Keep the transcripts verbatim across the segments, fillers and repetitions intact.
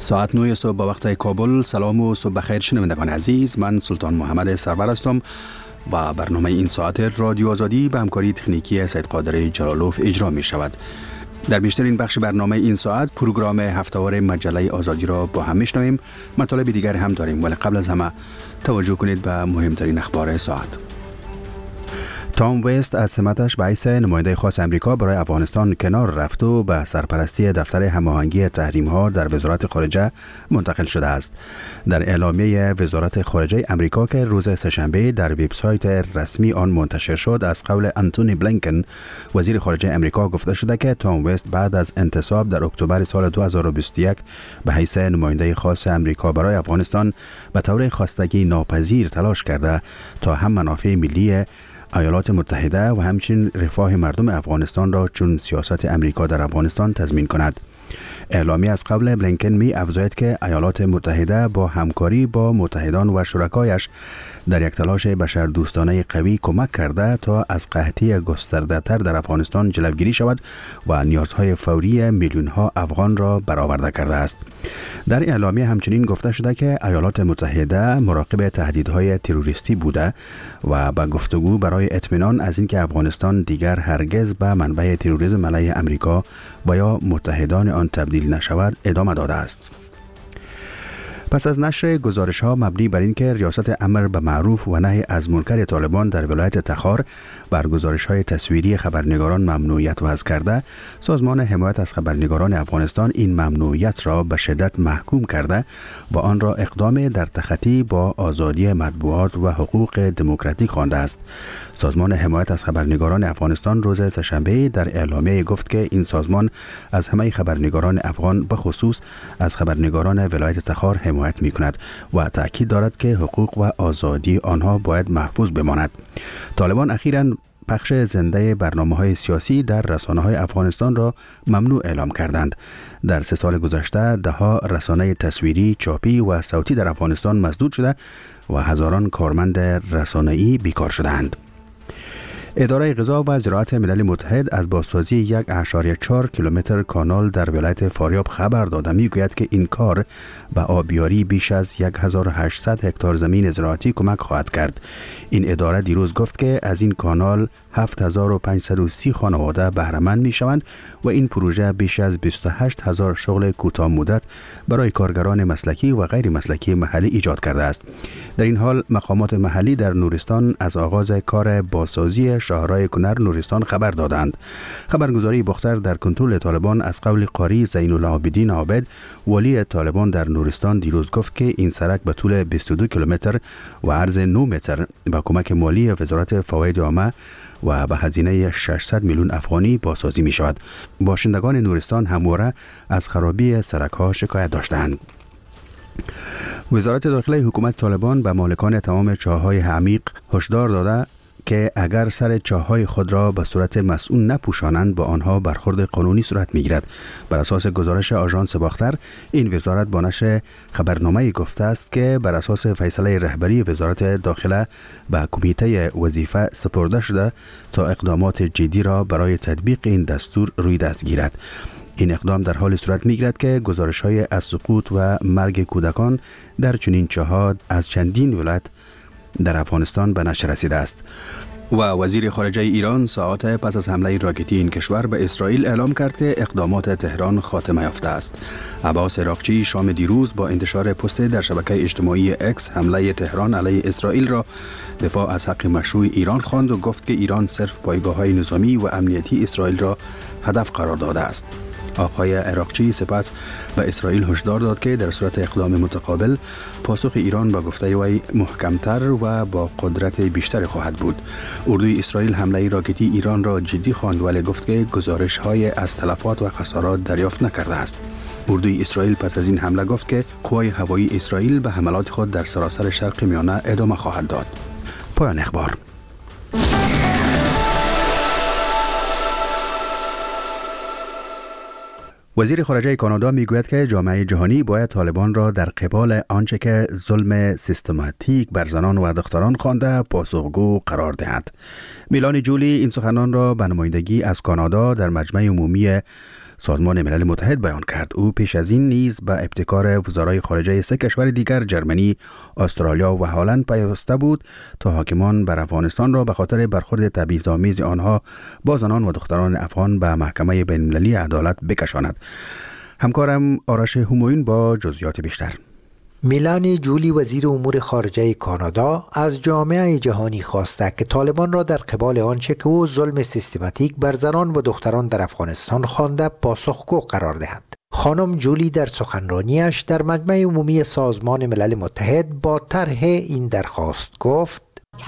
ساعت نه صبح به وقت کابل. سلام و صبح بخیر شنوندگان عزیز، من سلطان محمد سرور هستم و برنامه این ساعت رادیو آزادی به همکاری تکنیکی سید قادر جلالوف اجرا می شود. در بیشترین بخش برنامه این ساعت پروگرام هفته‌وار مجله آزادی را با هم میشنویم. مطالب دیگر هم داریم، ولی قبل از همه توجه کنید به مهمترین اخبار ساعت. تام وست از سمتش به حیث نماینده خاص امریکا برای افغانستان کنار رفت و به سرپرستی دفتر هماهنگی تحریم‌ها در وزارت خارجه منتقل شده است. در اعلامیه وزارت خارجه امریکا که روز سه‌شنبه در وبسایت رسمی آن منتشر شد، از قول انتونی بلینکن وزیر خارجه امریکا گفته شده که تام وست بعد از انتصاب در اکتبر سال دو هزار و بیست و یک به حیث نماینده خاص امریکا برای افغانستان به طور خواستگی ناپذیر تلاش کرده تا هم منافع ملی ایالات متحده و همچنین رفاه مردم افغانستان را چون سیاست امریکا در افغانستان تضمین کند. اعلامیه از قبل بلینکن می افزاید که ایالات متحده با همکاری با متحدان و شرکایش در یک تلاش بشردوستانه قوی کمک کرده تا از قحطی گسترده تر در افغانستان جلوگیری شود و نیازهای فوری میلیون ها افغان را برآورده کرده است. در اعلامیه همچنین گفته شده که ایالات متحده مراقب تهدیدهای تروریستی بوده و با گفتگو برای اطمینان از اینکه افغانستان دیگر هرگز به منبع تروریسم علیه امریکا و یا متحدان آن تبدیل نشود ادامه داده است. پس از نشر گزارش‌ها مبنی بر اینکه ریاست امر به معروف و نهی از منکر طالبان در ولایت تخار بر گزارش‌های تصویری خبرنگاران ممنوعیت وضع کرده، سازمان حمایت از خبرنگاران افغانستان این ممنوعیت را به شدت محکوم کرده و آن را اقدام در تخطی با آزادی مطبوعات و حقوق دموکراتیک خوانده است. سازمان حمایت از خبرنگاران افغانستان روز سه‌شنبه در اعلامیه گفت که این سازمان از همه خبرنگاران افغان به خصوص از خبرنگاران ولایت تخار حمایت می کند و تأکید دارد که حقوق و آزادی آنها باید محفوظ بماند. طالبان اخیراً پخش زنده برنامه‌های سیاسی در رسانه‌های افغانستان را ممنوع اعلام کردند. در سه سال گذشته ده‌ها رسانه تصویری، چاپی و صوتی در افغانستان مسدود شده و هزاران کارمند رسانه‌ای بیکار شدند. اداره غذا و زراعت ملل متحد از بازسازی یک و چهار کیلومتر کانال در ولایت فاریاب خبر داده میگوید که این کار به آبیاری بیش از هزار و هشتصد هکتار زمین زراعتی کمک خواهد کرد. این اداره دیروز گفت که از این کانال هفت هزار و پانصد و سی خانواده بهره مند می شوند و این پروژه بیش از بیست و هشت هزار شغل کوتاه مدت برای کارگران مسلکی و غیر مسلکی محلی ایجاد کرده است. در این حال مقامات محلی در نورستان از آغاز کار بازسازی شاهراه کنر نورستان خبر دادند. خبرگزاری بختر در کنترل طالبان از قول قاری زین العابدین عابد ولی طالبان در نورستان دیروز گفت که این سرک به طول بیست و دو کیلومتر و عرض نه متر با کمک مالی وزارت فواید عامه و به هزینه ششصد میلیون افغانی بازسازی می شود. باشندگان نورستان همواره از خرابی سرک‌ها شکایت داشتند. وزارت داخلی حکومت طالبان به مالکان تمام چاه‌های عمیق هشدار داده که اگر سر چاه‌های خود را به صورت مسئول نپوشانند با آنها برخورد قانونی صورت می‌گیرد. بر اساس گزارش آژانس باختر، این وزارت با نشر خبرنامه‌ای گفته است که بر اساس فیصله رهبری وزارت داخله به کمیته وظیفه سپرده شده تا اقدامات جدی را برای تطبیق این دستور روی دست گیرد. این اقدام در حال صورت می‌گیرد که گزارش‌های از سقوط و مرگ کودکان در چنین چاه‌ها از چندین ولایت در افغانستان به نشر رسیده است. و وزیر خارجه ایران ساعات پس از حمله راکتی این کشور به اسرائیل اعلام کرد که اقدامات تهران خاتمه یافته است. عباس عراقچی شام دیروز با انتشار پست در شبکه اجتماعی اکس حمله تهران علیه اسرائیل را دفاع از حق مشروع ایران خواند و گفت که ایران صرف پایگاه‌های نظامی و امنیتی اسرائیل را هدف قرار داده است. آقای عراقچی سپس به اسرائیل هشدار داد که در صورت اقدام متقابل پاسخ ایران با گفته وی محکمتر و با قدرت بیشتر خواهد بود. اردوی اسرائیل حمله راکتی ایران را جدی خواند ولی گفت که گزارش‌های از تلفات و خسارات دریافت نکرده است. اردوی اسرائیل پس از این حمله گفت که قوای هوایی اسرائیل به حملات خود در سراسر شرق میانه ادامه خواهد داد. پایان اخبار. وزیر خارجه کانادا میگوید که جامعه جهانی باید طالبان را در قبال آنچه که ظلم سیستماتیک بر زنان و دختران خوانده پاسخگو قرار دهد. میلانی جولی این سخنان را به نمایندگی از کانادا در مجمع عمومی سازمان ملل متحد بیان کرد. او پیش از این نیز به ابتکار وزرای خارجه سه کشور دیگر جرمنی، استرالیا و هلند پیوسته بود تا حاکمان بر افغانستان را به خاطر برخورد تبعیض‌آمیز آنها با زنان و دختران افغان به محکمه بین‌المللی عدالت بکشاند. همکارم آرش همایون با جزئیات بیشتر. میلانی جولی وزیر امور خارجه کانادا از جامعه جهانی خواسته که طالبان را در قبال آنچه که او ظلم سیستماتیک بر زنان و دختران در افغانستان خوانده پاسخگو قرار دهند. خانم جولی در سخنرانیش در مجمع عمومی سازمان ملل متحد با طرح این درخواست گفت: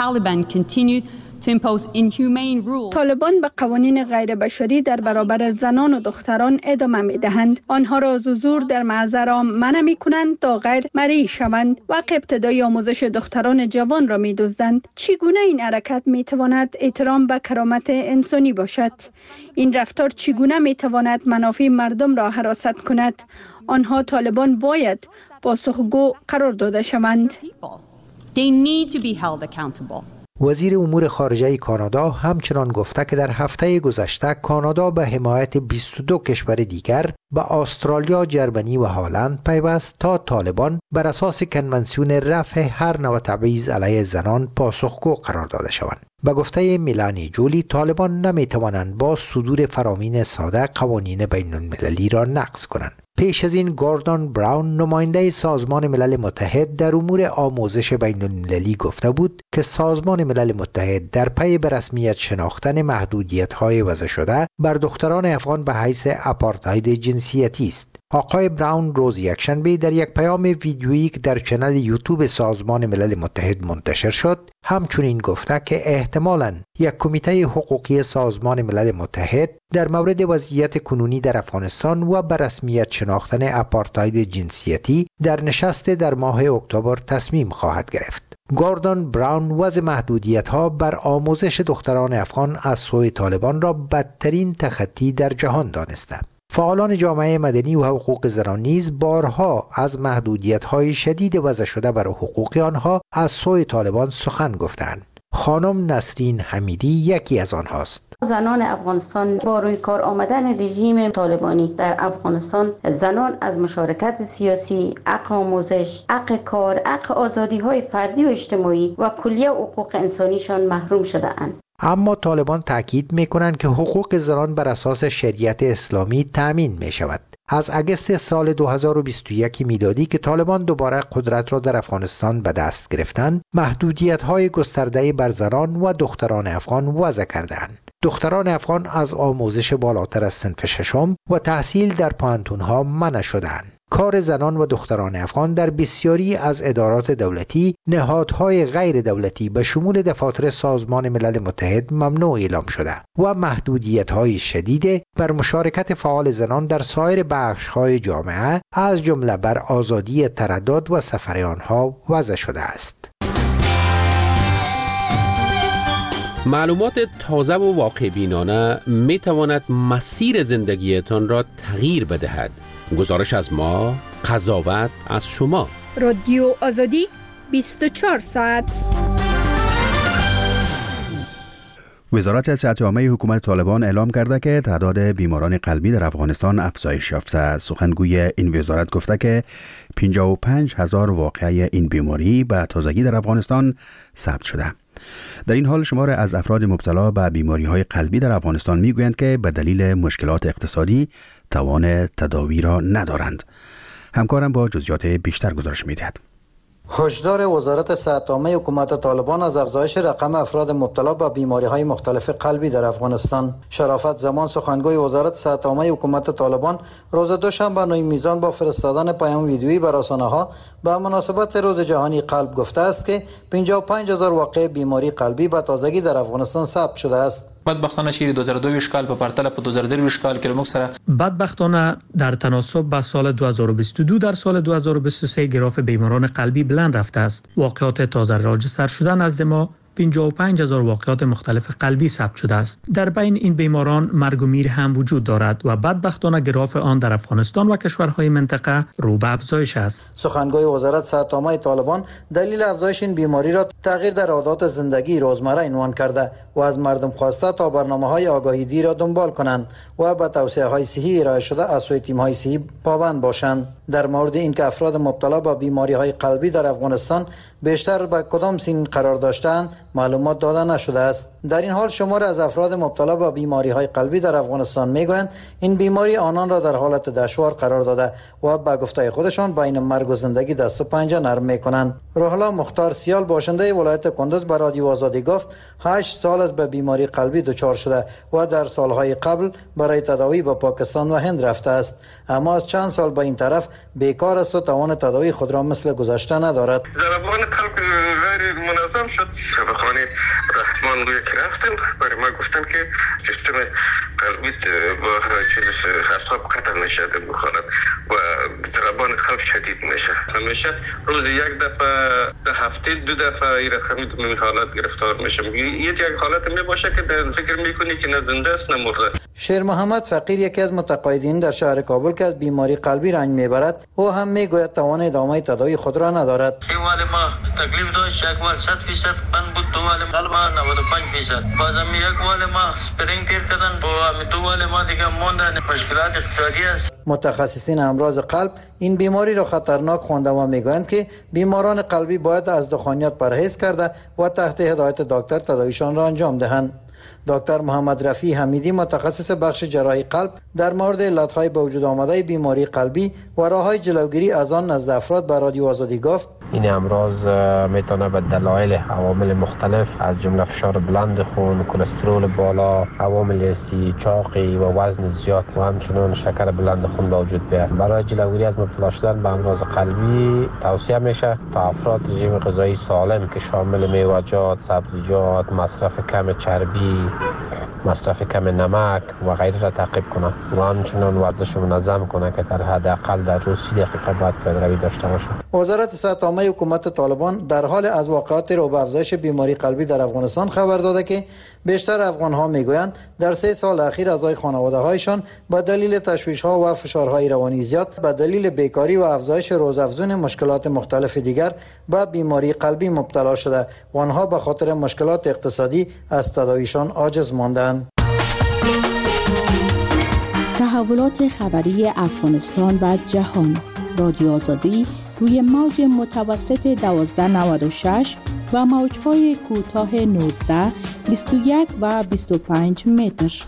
طالبان به قوانین غیر بشری در برابر زنان و دختران ادامه می دهند. آنها را زور در معذرام منع می کنند تا غیر مرئی شوند و ابتدای آموزش دختران جوان را می دزدند. چگونه این حرکت می تواند احترام به کرامت انسانی باشد؟ این رفتار چگونه می تواند منافع مردم را هراست کند؟ آنها طالبان باید پاسخگو قرار داده شوند. وزیر امور خارجه کانادا همچنان گفته که در هفته گذشته کانادا به حمایت بیست و دو کشور دیگر به استرالیا، جرمنی و هلند پیوست تا طالبان بر اساس کنونسیون رفع هر نوع تبعیض علیه زنان پاسخگو قرار داده شوند. به گفته میلانی جولی، طالبان نمی توانند با صدور فرامین ساده قوانین بین المللی را نقض کنند. پیش از این گوردون براون نماینده سازمان ملل متحد در امور آموزش بین المللی گفته بود که سازمان ملل متحد در پی به رسمیت شناختن محدودیت‌های وضع شده بر دختران افغان به حیث آپارتاید جنسیتی است. آقای براون روز یکشنبه در یک پیام ویدیویی که در کانال یوتیوب سازمان ملل متحد منتشر شد همچنین گفته که احتمالاً یک کمیته حقوقی سازمان ملل متحد در مورد وضعیت کنونی در افغانستان و به رسمیت شناختن آپارتاید جنسیتی در نشست در ماه اکتبر تصمیم خواهد گرفت. گوردون براون وضع محدودیت‌ها بر آموزش دختران افغان از سوی طالبان را بدترین تخطی در جهان دانسته. فعالان جامعه مدنی و حقوق زنان نیز بارها از محدودیت‌های شدید وضع شده بر حقوق آنها از سوی طالبان سخن گفتند. خانم نسرین حمیدی یکی از آنهاست. زنان افغانستان با روی کار آمدن رژیم طالبانی در افغانستان، زنان از مشارکت سیاسی، حق آموزش، حق کار، حق آزادی‌های فردی و اجتماعی و کلیه حقوق انسانیشان محروم شده اند. اما طالبان تاکید می‌کنند که حقوق زنان بر اساس شریعت اسلامی تامین می‌شود. از اگست سال دو هزار و بیست و یک میلادی که طالبان دوباره قدرت را در افغانستان به دست گرفتند، محدودیت‌های گسترده بر زنان و دختران افغان وضع کردند. دختران افغان از آموزش بالاتر از صنف ششم و تحصیل در پوهنتون‌ها منع شدند. کار زنان و دختران افغان در بسیاری از ادارات دولتی، نهادهای غیر دولتی به شمول دفاتر سازمان ملل متحد ممنوع اعلام شده و محدودیت‌های شدید بر مشارکت فعال زنان در سایر بخش‌های جامعه از جمله بر آزادی تردد و سفر آنها وضع شده است. معلومات تازه و واقع بینانه می تواند مسیر زندگیتان را تغییر بدهد. گزارش از ما، قضاوت از شما. رادیو آزادی بیست و چهار ساعت. وزارت صحت عامه حکومت طالبان اعلام کرده که تعداد بیماران قلبی در افغانستان افزایش یافته. سخنگوی این وزارت گفته که پنجاه و پنج هزار واقعه این بیماری به تازگی در افغانستان ثبت شده. در این حال شمار از افراد مبتلا به بیماری‌های قلبی در افغانستان می‌گویند که به دلیل مشکلات اقتصادی توان تداوی را ندارند. همکارم با جزئیات بیشتر گزارش می‌دهد. هشدار وزارت صحت عامه حکومت طالبان از افزایش رقم افراد مبتلا به بیماری‌های مختلف قلبی در افغانستان. شرافت زمان سخنگوی وزارت صحت عامه حکومت طالبان روز دوشنبه نوی میزان با فرستادن پیام ویدیویی بر رسانه‌ها به مناسبت روز جهانی قلب گفته است که پنجاه و پنج هزار واقعه بیماری قلبی به تازگی در افغانستان ثبت شده است. بدبختانه چې دو هزار و دویست کال په پرتله په دو هزار و درویست کال کې موږ سره بدبختانه در تناسب با سال دو هزار و بیست و دو در سال دو هزار و بیست و سه گراف بیماران قلبی بلند رفته است. واقعات تازه راجستر شده نزد ما پنجاه و پنج هزار واقعات مختلف قلبی ثبت شده است. در بین این بیماران مرگ و میر هم وجود دارد و بدبختانه گراف آن در افغانستان و کشورهای منطقه رو به افزایش است. سخنگوی وزارت صحت‌عامه طالبان دلیل افزایش این بیماری را تغییر در عادات زندگی روزمره عنوان کرده و از مردم خواسته تا برنامه‌های آگاهی‌دهی را دنبال کنند و به توصیه‌های صحی ارائه شده از سوی تیم‌های صحی پابند باشند. در مورد اینکه افراد مبتلا به بیماری‌های قلبی در افغانستان بیشتر به کدام سن قرار داشتند معلومات داده نشده است. در این حال شمار از افراد مبتلا به بیماری‌های قلبی در افغانستان میگویند این بیماری آنان را در حالت دشوار قرار داده و به گفته خودشان بین مرگ و زندگی دست و پنجه نرم می‌کنند. روح‌الله مختار سیال باشنده ولایت کندز به رادیو آزادی گفت هشت سال از به بیماری قلبی دچار شده و در سالهای قبل برای تداوی به پاکستان و هند رفته است، اما از چند سال به این طرف بیکار است و توان تداوی خود را مثل گذشته ندارد. ضربان قلب غیر منظم شد. شبخانه رحمان روی که رفتم برای ما گفتن که سیستم قلبی با چیز اعصاب قطع میشه بخورد و ضربان قلب شدید میشه. همیشه روز یک دفعه در هفته دو دفعه این رقمی این حالت گرفتار میشه. یک حالت می باشه که فکر میکنی که نه زنده است نه مرده. شیر محمد فقیر یکی از متقاعدین در شهر کابل که از بیماری قلبی رنج میبرد او هم میگوید توان ادامه تداوی خود را ندارد. سیوال ما تکلیف داشت یک وال صد فیصد بند بود، دو وال قلب ما نود و پنج فیصد. بعدم یک وال ما سپرینگ تیر کردن و هم دو وال ما دیگه موندن. مشکلات اقتصادی است. متخصصین امراض قلب این بیماری را خطرناک خوانده و میگویند که بیماران قلبی باید از دخانیات پرهیز کرده و تحت هدایت دکتر تداویشان را انجام دهند. دکتر محمد رفیع حمیدی متخصص بخش جراحی قلب در مورد علتهای به وجود آمده بیماری قلبی و راههای جلوگیری از آن نزد افراد به رادیو آزادی گفت این امراض میتونه به دلایل عوامل مختلف از جمله فشار بلند خون، کلسترول بالا، عوامل سی چاقی و وزن زیاد و همچنین شکر بلند خون به وجود بیاید. برای جلوگیری از مبتلا شدن به امراض قلبی توصیه میشه تا افراد رژیم غذایی سالم که شامل میوه‌جات، سبزیجات، مصرف کم چربی، مصرف کم نمک و غیره را تعقیب کنند و همچنین ورزش منظم کنند که در حداقل در روز سی دقیقه باید پیاده‌روی داشته باشند. وزارت صحت‌عامه حکومت طالبان در حال از واقعات رو به افزایش بیماری قلبی در افغانستان خبر داده که بیشتر افغان‌ها میگویند در سه سال اخیر اعضای خانواده‌هایشان به دلیل تشویش‌ها و فشارهای روانی زیاد، به دلیل بیکاری و افزایش روزافزون مشکلات مختلف دیگر به بیماری قلبی مبتلا شده و آنها به خاطر مشکلات اقتصادی از تداویشان عاجز ماندند. تحولات خبری افغانستان و جهان. رادیو آزادی روی موج متوسط دوازده نود و شش و موج‌های کوتاه نوزده، بیست و یک و بیست و پنج متر.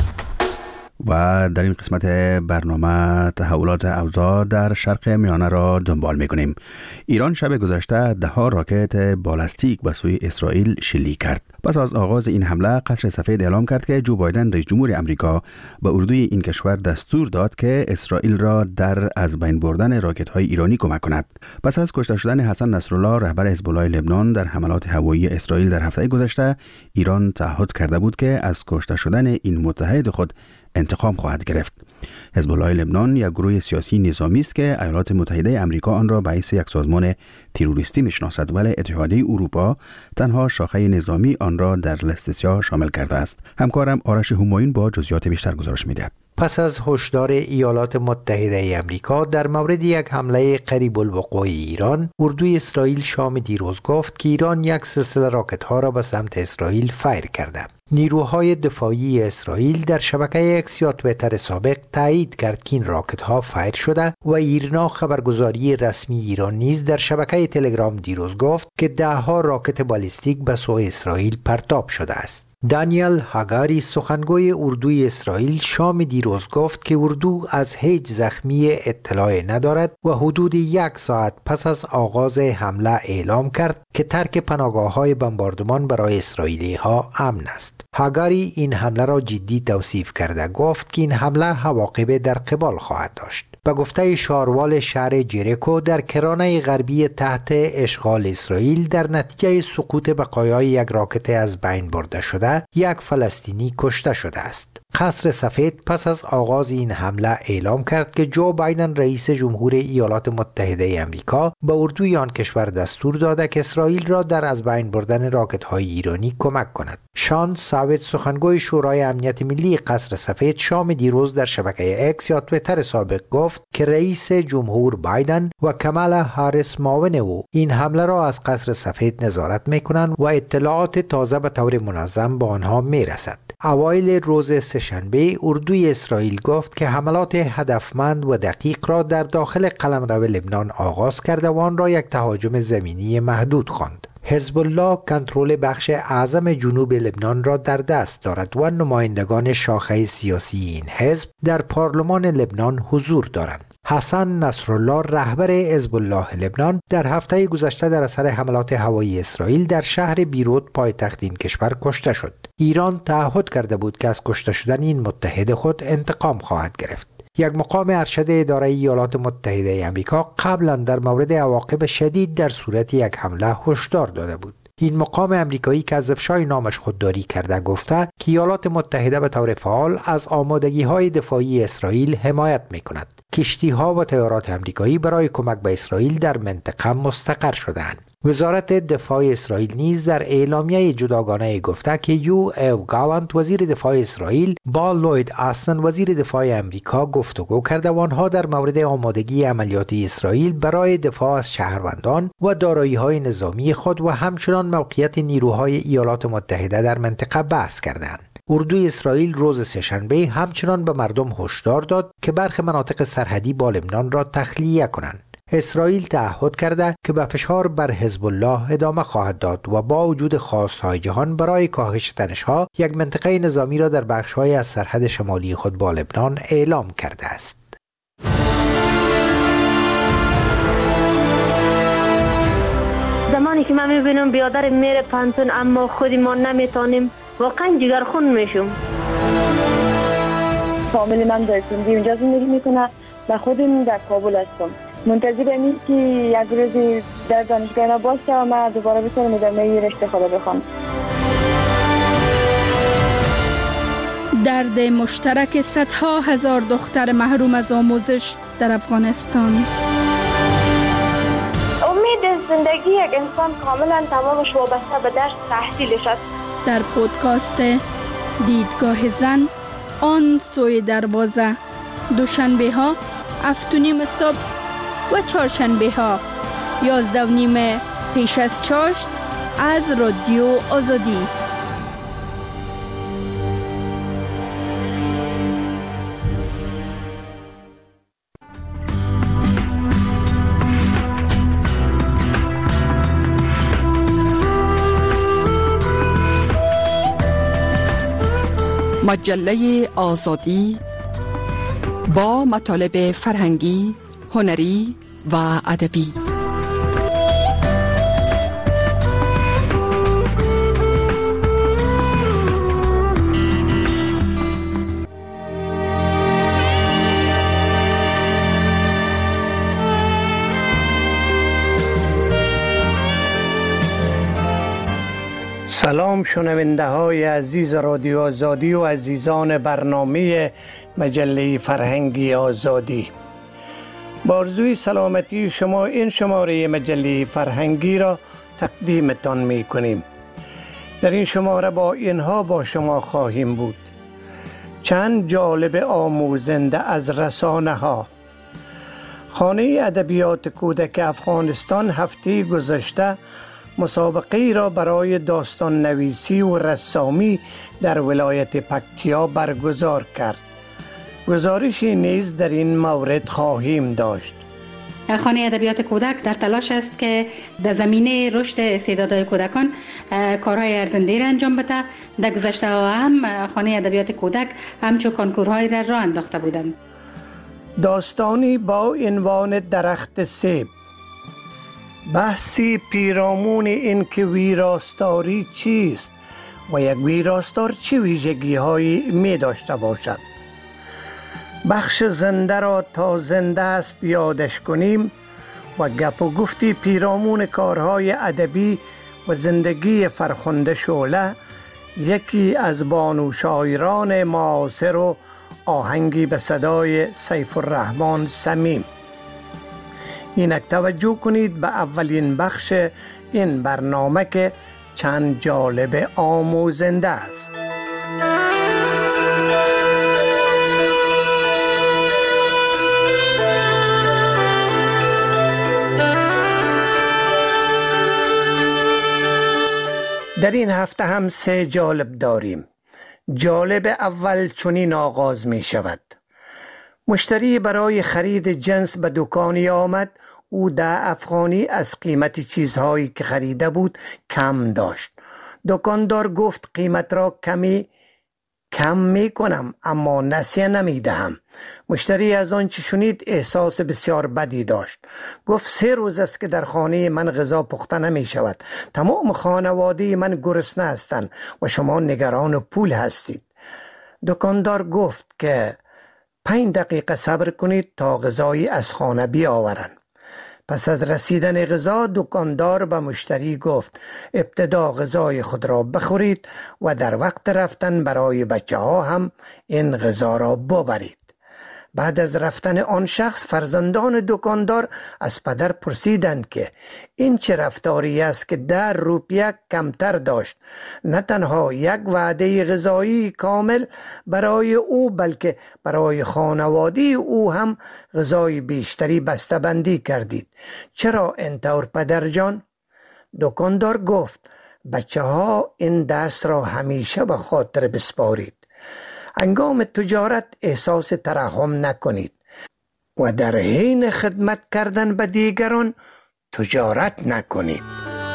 و در این قسمت برنامه تحولات اوضاع در شرق میانه را دنبال می‌کنیم. ایران شب گذشته ده ها راکت بالستیک به سوی اسرائیل شلیک کرد. پس از آغاز این حمله قصر سفید اعلام کرد که جو بایدن رئیس جمهور امریکا به اردوی این کشور دستور داد که اسرائیل را در از بین بردن راکت‌های ایرانی کمک کند. پس از کشته شدن حسن نصرالله رهبر حزب الله لبنان در حملات هوایی اسرائیل در هفته گذشته، ایران تعهد کرده بود که از کشته شدن این متحد خود انتقام خواهد گرفت. حزب الله لبنان یک گروه سیاسی نظامی است که ایالات متحده آمریکا آن را به حیث یک سازمان تروریستی میشناسد، ولی اتحادیه اروپا تنها شاخه نظامی آن را در لیست سیاه شامل کرده است. همکارم آرش همایون با جزئیات بیشتر گزارش می‌دهد. پس از هشدار ایالات متحده آمریکا در مورد یک حمله قریب الوقوع ایران، اردوی اسرائیل شام دیروز گفت که ایران یک سلسله راکت‌ها را به سمت اسرائیل فایر کرده. نیروهای دفاعی اسرائیل در شبکه اکس یا توییتر سابق تایید کرد که این راکت‌ها فایر شده و ایرنا خبرگزاری رسمی ایران نیز در شبکه تلگرام دیروز گفت که ده ها راکت بالستیک به سوی اسرائیل پرتاب شده است. دانیل هاگاری سخنگوی اردوی اسرائیل شام دیروز گفت که اردو از هیچ زخمی اطلاعی ندارد و حدود یک ساعت پس از آغاز حمله اعلام کرد که ترک پناهگاه‌های بمباردمان برای اسرائیلی ها امن است. هاگاری این حمله را جدی توصیف کرده گفت که این حمله عواقب در قبال خواهد داشت. به گفته شاروال شهر جریکو در کرانه غربی تحت اشغال اسرائیل در نتیجه سقوط بقایای یک راکت از بین برده شده یک فلسطینی کشته شده است. قصر سفید پس از آغاز این حمله اعلام کرد که جو بایدن رئیس جمهور ایالات متحده آمریکا به اردوی آن کشور دستور داده که اسرائیل را در از بین بردن راکت‌های ایرانی کمک کند. شان ساوت سخنگوی شورای امنیت ملی قصر سفید شام دیروز در شبکه اکس یا توییتر سابق گفت که رئیس جمهور بایدن و کمالا هاریس معاون او این حمله را از قصر سفید نظارت می‌کنند و اطلاعات تازه به طور منظم به آنها می‌رسد. اوایل روز سه‌شنبه اردوی اسرائیل گفت که حملات هدفمند و دقیق را در داخل قلمرو لبنان آغاز کرده و آن را یک تهاجم زمینی محدود خواند. حزب الله کنترل بخش اعظم جنوب لبنان را در دست دارد و نمایندگان شاخه سیاسی این حزب در پارلمان لبنان حضور دارند. حسن نصرالله رهبر حزب الله لبنان در هفته گذشته در اثر حملات هوایی اسرائیل در شهر بیروت پایتخت این کشور کشته شد. ایران تعهد کرده بود که از کشته شدن این متحد خود انتقام خواهد گرفت. یک مقام ارشد اداره ایالات متحده آمریکا قبلا در مورد عواقب شدید در صورت یک حمله هشدار داده بود. این مقام امریکایی که از افشای نامش خودداری کرده گفته که ایالات متحده به طور فعال از آمادگی‌های دفاعی اسرائیل حمایت می‌کند. کشتی‌ها و طیارات امریکایی برای کمک به اسرائیل در منطقه مستقر شده‌اند. وزارت دفاع اسرائیل نیز در اعلامیه جداگانه گفته که یو او گالانت وزیر دفاع اسرائیل با لوید آستن وزیر دفاع امریکا گفتگو کرده و آنها در مورد آمادگی عملیاتی اسرائیل برای دفاع از شهروندان و دارایی‌های نظامی خود و همچنان موقعیت نیروهای ایالات متحده در منطقه بحث کردند. اردوی اسرائیل روز سه‌شنبه همچنان به مردم هشدار داد که برخی مناطق سرحدی با لبنان را تخلیه کنند. اسرائیل تعهد کرده که به فشار بر حزب الله ادامه خواهد داد و با وجود خواستهای جهان برای کاهش تنش‌ها یک منطقه نظامی را در بخش‌های از سرحد شمالی خود با لبنان اعلام کرده است. زمانی که من می‌بینم بیادر میره پانتون اما خودی ما نمیتونیم واقعا جگرخون میشم. فامیل من در سندی اونجا زندگی میکنه و خودم در کابل هستم. منتظرم این که یک روزی در دانشگاه باشه و من دوباره بتونم ادامه رشته خود بخوام. درد مشترک صدها هزار دختر محروم از آموزش در افغانستان. امید زندگی یک انسان کاملا تمامش وابسته به درس تحصیلش است. در پودکاست دیدگاه زن آن سوی دروازه، دوشنبه ها هفت و نیم صبح و چهارشنبه ها یازده و نیم پیش از چاشت از رادیو آزادی. مجله آزادی با مطالب فرهنگی، هنری و ادبی. سلام شنونده های عزیز رادیو آزادی و عزیزان برنامه مجله فرهنگی آزادی. با آرزوی سلامتی شما این شماره مجله فرهنگی را تقدیمتان می کنیم. در این شماره با اینها با شما خواهیم بود: چند جالب آموزنده از رسانه ها. خانه ادبیات کودک افغانستان هفته گذشته مسابقه را برای داستان نویسی و رسامی در ولایت پکتیا برگزار کرد. گزارشی نیز در این مورد خواهیم داشت. خانه ادبیات کودک در تلاش است که در زمینه رشد استعدادهای کودکان کارهای ارزنده را انجام بده. در گذشته هم خانه ادبیات کودک همچون کنکورهای را راه انداخته بودند. داستانی با عنوان درخت سیب. بحثی پیرامون این که ویراستاری چیست و یک ویراستار چه ویژگی هایی می داشته باشد. بخش زنده را تا زنده است یادش کنیم و گپ و گفتی پیرامون کارهای ادبی و زندگی فرخنده شعله یکی از بانو شاعران معاصر و آهنگی به صدای سیف الرحمن صمیم. اینک توجه کنید به اولین بخش این برنامه که چند جالب آموزنده است. در این هفته هم سه جالب داریم. جالب اول چنین آغاز می شود: مشتری برای خرید جنس به دکانی آمد. او ده افغانی از قیمت چیزهایی که خریده بود کم داشت. دکاندار گفت قیمت را کمی کم می کنم اما نسیه نمی دهم. مشتری از آن چه شنید احساس بسیار بدی داشت. گفت سه روز است که در خانه من غذا پخته نمی شود. تمام خانواده من گرسنه هستند و شما نگران پول هستید. دکاندار گفت که پنج دقیقه صبر کنید تا غذایی از خانه بیاورند. پس از رسیدن غذا دکاندار به مشتری گفت ابتدا غذای خود را بخورید و در وقت رفتن برای بچه ها هم این غذا را ببرید. بعد از رفتن آن شخص فرزندان دکاندار از پدر پرسیدند که این چه رفتاری است که ده روپیه کمتر داشت. نه تنها یک وعده غذایی کامل برای او بلکه برای خانواده او هم غذای بیشتری بسته‌بندی کردید. چرا اینطور پدر جان؟ دکاندار گفت بچه ها این درس را همیشه به خاطر بسپارید. هنگام تجارت احساس ترحم نکنید و در حین خدمت کردن به دیگران تجارت نکنید.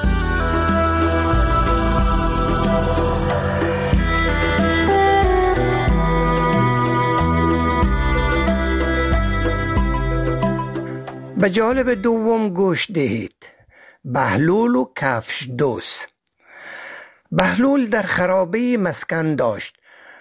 به جالب دوم گوش دهید: بهلول و کفش دوز. بهلول در خرابه مسکن داشت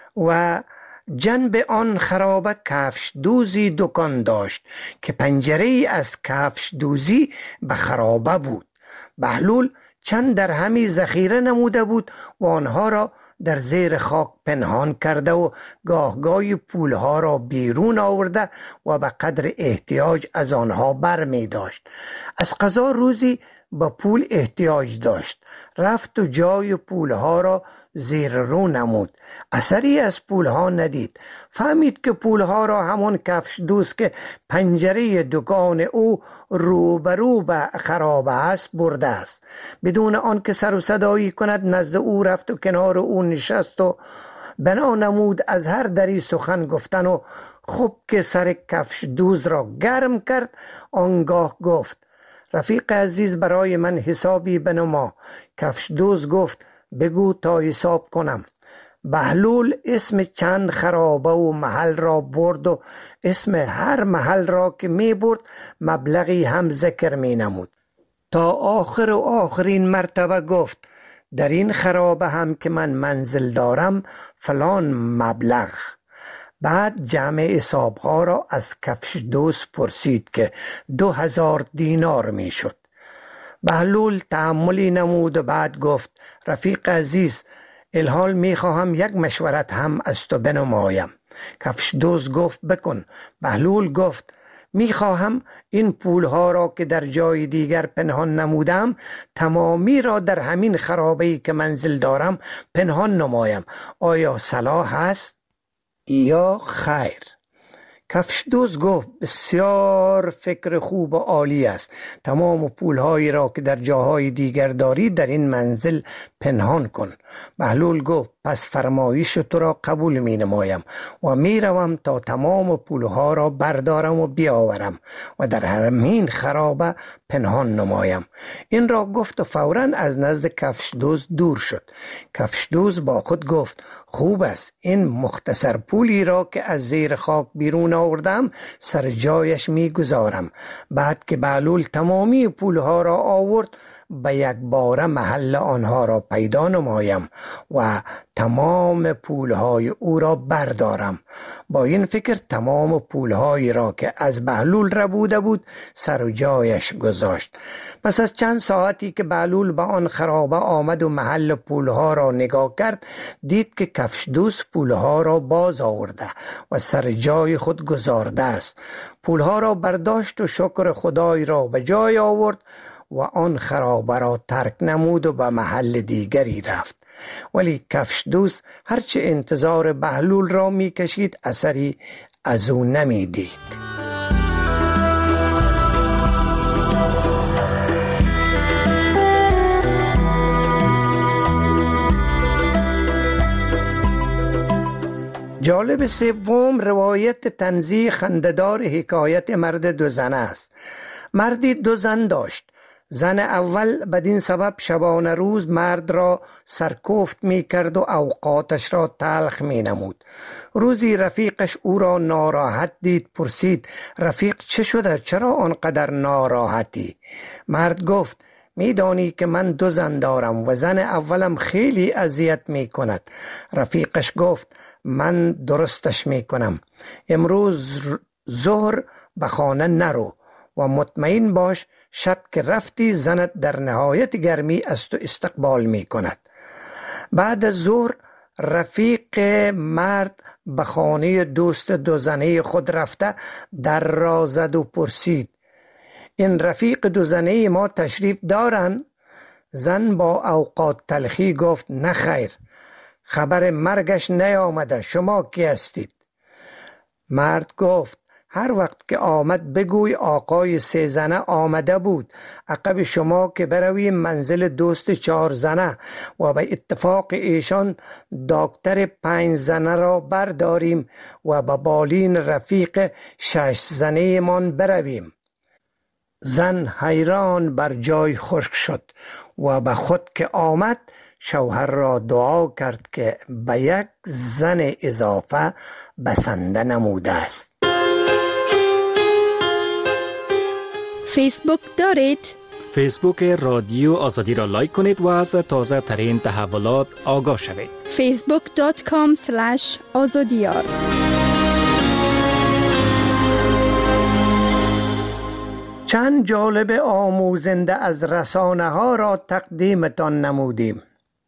و جنب آن خرابه کفش دوزی دکان داشت که پنجره از کفش دوزی به خرابه بود. بهلول چند درهمی ذخیره نموده بود و آنها را در زیر خاک پنهان کرده و گاه گاهی پولها را بیرون آورده و به قدر احتیاج از آنها بر می داشت. از قضا روزی با پول احتیاج داشت. رفت و جای پولها را زیر رو نمود. اثری از پولها ندید. فهمید که پولها را همون کفش دوز که پنجره دکان او روبرو به خرابه است برده است. بدون آن که سر و صدایی کند نزد او رفت و کنار او نشست و بنا نمود از هر دری سخن گفتن و خوب که سر کفش دوز را گرم کرد آنگاه گفت رفیق عزیز برای من حسابی بنما. کفش دوز گفت بگو تا حساب کنم. بهلول اسم چند خرابه و محل را برد و اسم هر محل را که می برد مبلغی هم ذکر می نمود تا آخر و آخرین مرتبه گفت در این خرابه هم که من منزل دارم فلان مبلغ. بعد جمع حسابها را از کفش دوز پرسید که دو هزار دینار می شد. بهلول تأملی نمود و بعد گفت رفیق عزیز الحال می خواهم یک مشورت هم از تو بنمایم. کفش دوز گفت بکن. بهلول گفت می خواهم این پولها را که در جای دیگر پنهان نمودم تمامی را در همین خرابه‌ای که منزل دارم پنهان نمایم. آیا صلاح است یا خیر؟ کفش دوز گفت بسیار فکر خوب و عالی است. تمام پولهایی را که در جاهای دیگر داری در این منزل پنهان کن. بهلول گفت پس فرمایش تو را قبول می نمایم و می روم تا تمام پولها را بردارم و بیاورم و در همین خرابه پنهان نمایم. این را گفت و فوراً از نزد کفش دوز دور شد. کفش دوز با خود گفت خوب است این مختصر پولی را که از زیر خاک بیرون آوردم سر جایش می گذارم. بعد که بهلول تمامی پولها را آورد به یک باره محل آنها را پیدا نمایم و تمام پولهای او را بردارم. با این فکر تمام پولهایی را که از بهلول ربوده بود سر و جایش گذاشت. پس از چند ساعتی که بهلول به آن خرابه آمد و محل پولها را نگاه کرد، دید که کفشدوس پولها را باز آورده و سر جای خود گذارده است. پولها را برداشت و شکر خدای را به جای آورد و آن خرابه را ترک نمود و به محل دیگری رفت. ولی کفشدوس هرچه انتظار بهلول را می کشید اثری از او نمی دید. جالب سوم روایت طنزی خنده‌دار حکایت مرد دو زن است. مردی دو زن داشت. زن اول بدین سبب شبانه روز مرد را سرکوفت می کرد و اوقاتش را تلخ می نمود. روزی رفیقش او را ناراحت دید، پرسید: رفیق چه شده؟ چرا آنقدر ناراحتی؟ مرد گفت: می دانی که من دو زن دارم و زن اولم خیلی اذیت می کند. رفیقش گفت: من درستش می کنم. امروز ظهر به خانه نرو و مطمئن باش شب که رفتی زنت در نهایت گرمی از تو استقبال می کند. بعد از ظهر رفیق مرد به خانه دوست دو زنه خود رفته در را زد و پرسید: این رفیق دو زنه ما تشریف دارن؟ زن با اوقات تلخی گفت: نه خیر، خبر مرگش نیامده. شما کی هستید؟ مرد گفت: هر وقت که آمد بگوی آقای سه زنه آمده بود. عقب شما که برویم منزل دوست چهار زنه و به اتفاق ایشان دکتر پنج زنه را برداریم و به بالین رفیق شش زنه من برویم. زن حیران بر جای خشک شد و به خود که آمد شوهر را دعا کرد که به یک زن اضافه بسنده نموده است. فیسبوک دارید؟ فیسبوک رادیو آزادی را لایک کنید و از تازه ترین تحولات آگاه شوید. فیسبوک دات کام اسلش آزادیار. چند جالب آموزنده از رسانه ها را تقدیمتان نمودیم.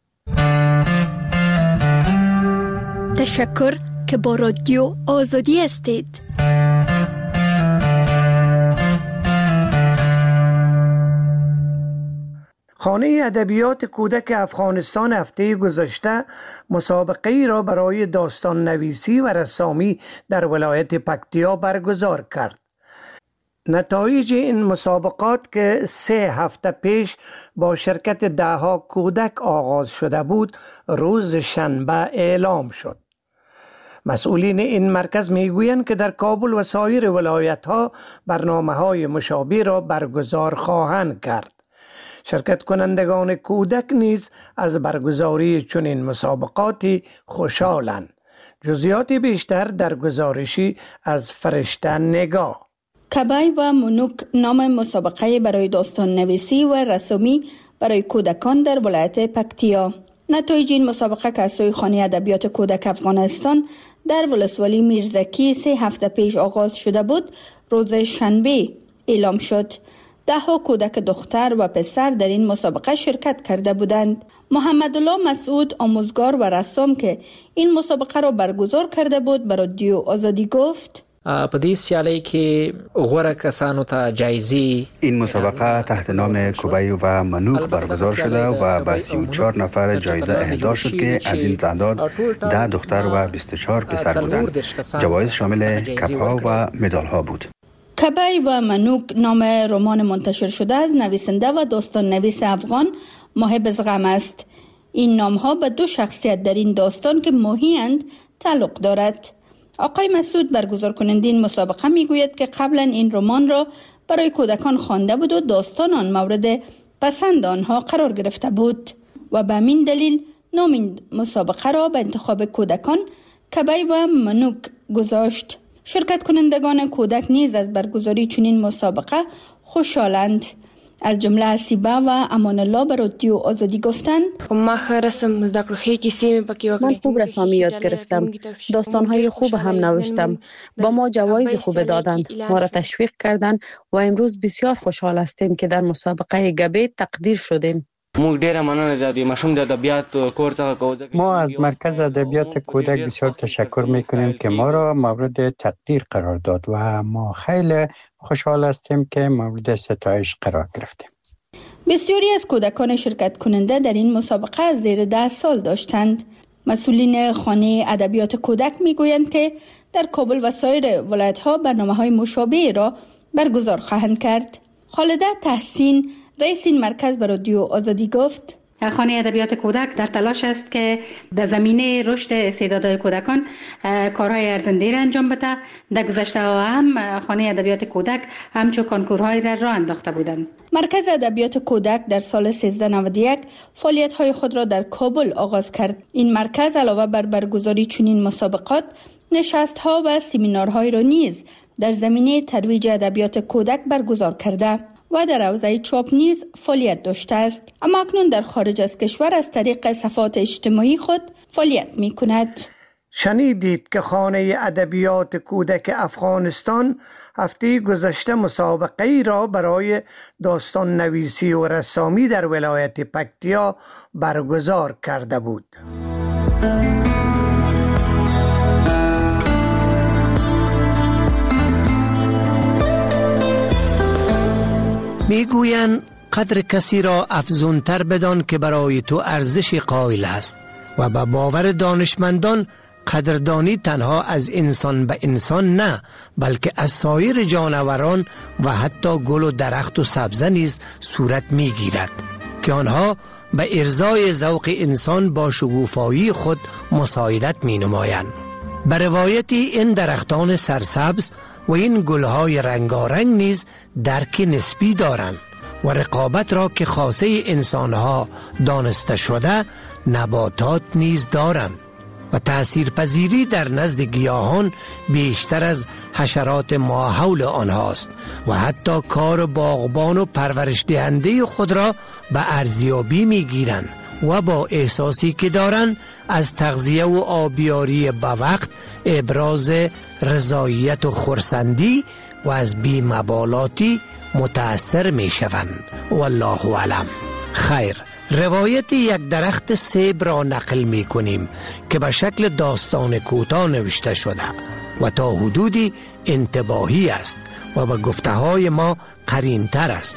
تشکر که با رادیو آزادی هستید. خانه ادبیات کودک افغانستان هفته گذشته مسابقه‌ای را برای داستان نویسی و رسامی در ولایت پکتیا برگزار کرد. نتایج این مسابقات که سه هفته پیش با شرکت دهها کودک آغاز شده بود، روز شنبه اعلام شد. مسئولین این مرکز میگویند که در کابل و سایر ولایت‌ها برنامه‌های مشابه را برگزار خواهند کرد. شرکت کنندگان کودک نیز از برگزاری چنین مسابقاتی خوشحالند. جزئیات بیشتر در گزارشی از فرشته نگاه. کبای و منوک نام مسابقه برای داستان نویسی و رسامی برای کودکان در ولایت پکتیا. نتایج این مسابقه که از سوی خانه ادبیات کودک افغانستان در ولسوالی میرزکی سه هفته پیش آغاز شده بود، روز شنبه اعلام شد. ده ها کودک دختر و پسر در این مسابقه شرکت کرده بودند. محمد الله مسعود، آموزگار و رسام که این مسابقه را برگزار کرده بود، برای رادیو آزادی گفت: په دې سیالۍ کې غوره کسانو ته جایزې. این مسابقه تحت نام کوبای و منوک برگزار شده و به سی و چهار نفر جایزه اهدا شد که از این تعداد ده دختر و بیست و چهار پسر بودند. جوایز شامل کپ‌ها و مدال‌ها بود. کبای و منوک نام رمان منتشر شده از نویسنده و داستان نویس افغان محب زغم است. این نام‌ها به دو شخصیت در این داستان که ماهی‌اند تعلق دارد. آقای مسعود، برگزار کننده این مسابقه، میگوید که قبلا این رمان را برای کودکان خوانده بود و داستان آن مورد پسند آنها قرار گرفته بود و به همین دلیل نام این مسابقه را به انتخاب کودکان کبای و منوک گذاشت. شرکت کنندگان کودک نیز از برگزاری چنین مسابقه خوشحالند. از جمله اسیبه و امان الله به رادیو آزادی گفتند من خوب رسامی یاد گرفتم. داستان‌های خوب هم نوشتم. با ما جوایز خوب دادند. ما را تشویق کردند و امروز بسیار خوشحال هستیم که در مسابقه گبه تقدیر شدیم. ما از مرکز ادبیات کودک بسیار تشکر میکنیم که ما را مورد تقدیر قرار داد و ما خیلی خوشحال هستیم که مورد ستایش قرار گرفتیم. بسیاری از کودکان شرکت کننده در این مسابقه از زیر ده سال داشتند. مسئولین خانه ادبیات کودک میگویند که در کابل و سایر ولایت‌ها برنامه‌های مشابه را برگزار خواهند کرد. خالده تحسین رئیس این مرکز به رادیو آزادی گفت خانه ادبیات کودک در تلاش است که در زمینه رشد استعدادهای کودکان کارهای ارزنده را انجام بده. در گذشته هم خانه ادبیات کودک همچون کنکورهای را راه انداخته بودند. مرکز ادبیات کودک در سال سیزده نود و یک فعالیت‌های خود را در کابل آغاز کرد. این مرکز علاوه بر برگزاری چنین مسابقات، نشست‌ها و سمینارهای را نیز در زمینه ترویج ادبیات کودک برگزار کرده و در حوزه چاپ نیز فعالیت داشته است. اما اکنون در خارج از کشور از طریق صفحات اجتماعی خود فعالیت می کند. شنیدید که خانه ادبیات کودک افغانستان هفته گذشته مسابقه ای را برای داستان نویسی و رسامی در ولایت پکتیا برگزار کرده بود. میگویند قدر کسی را افزونتر بدان که برای تو ارزش قائل است و به باور دانشمندان قدردانی تنها از انسان به انسان نه، بلکه از سایر جانوران و حتی گل و درخت و سبزه نیز صورت میگیرد که آنها به ارضای ذوق انسان با شگوفایی خود مساعدت می نمایند. به روایتی این درختان سرسبز و این گلهای رنگارنگ نیز درک نسبی دارند و رقابت را که خاصه انسانها دانسته شده نباتات نیز دارند و تأثیرپذیری در نزد گیاهان بیشتر از حشرات ماحول آنهاست و حتی کار باغبان و پرورش دهنده خود را به ارزیابی می گیرند و با احساسی که دارند از تغذیه و آبیاری به وقت ابراز رضایت و خرسندی و از بی‌مبالاتی متأثر می شوند. والله اعلم. خیر، روایت یک درخت سیب را نقل می کنیم که به شکل داستان کوتاه نوشته شده و تا حدودی انتباهی است و به گفته های ما قرین تر است.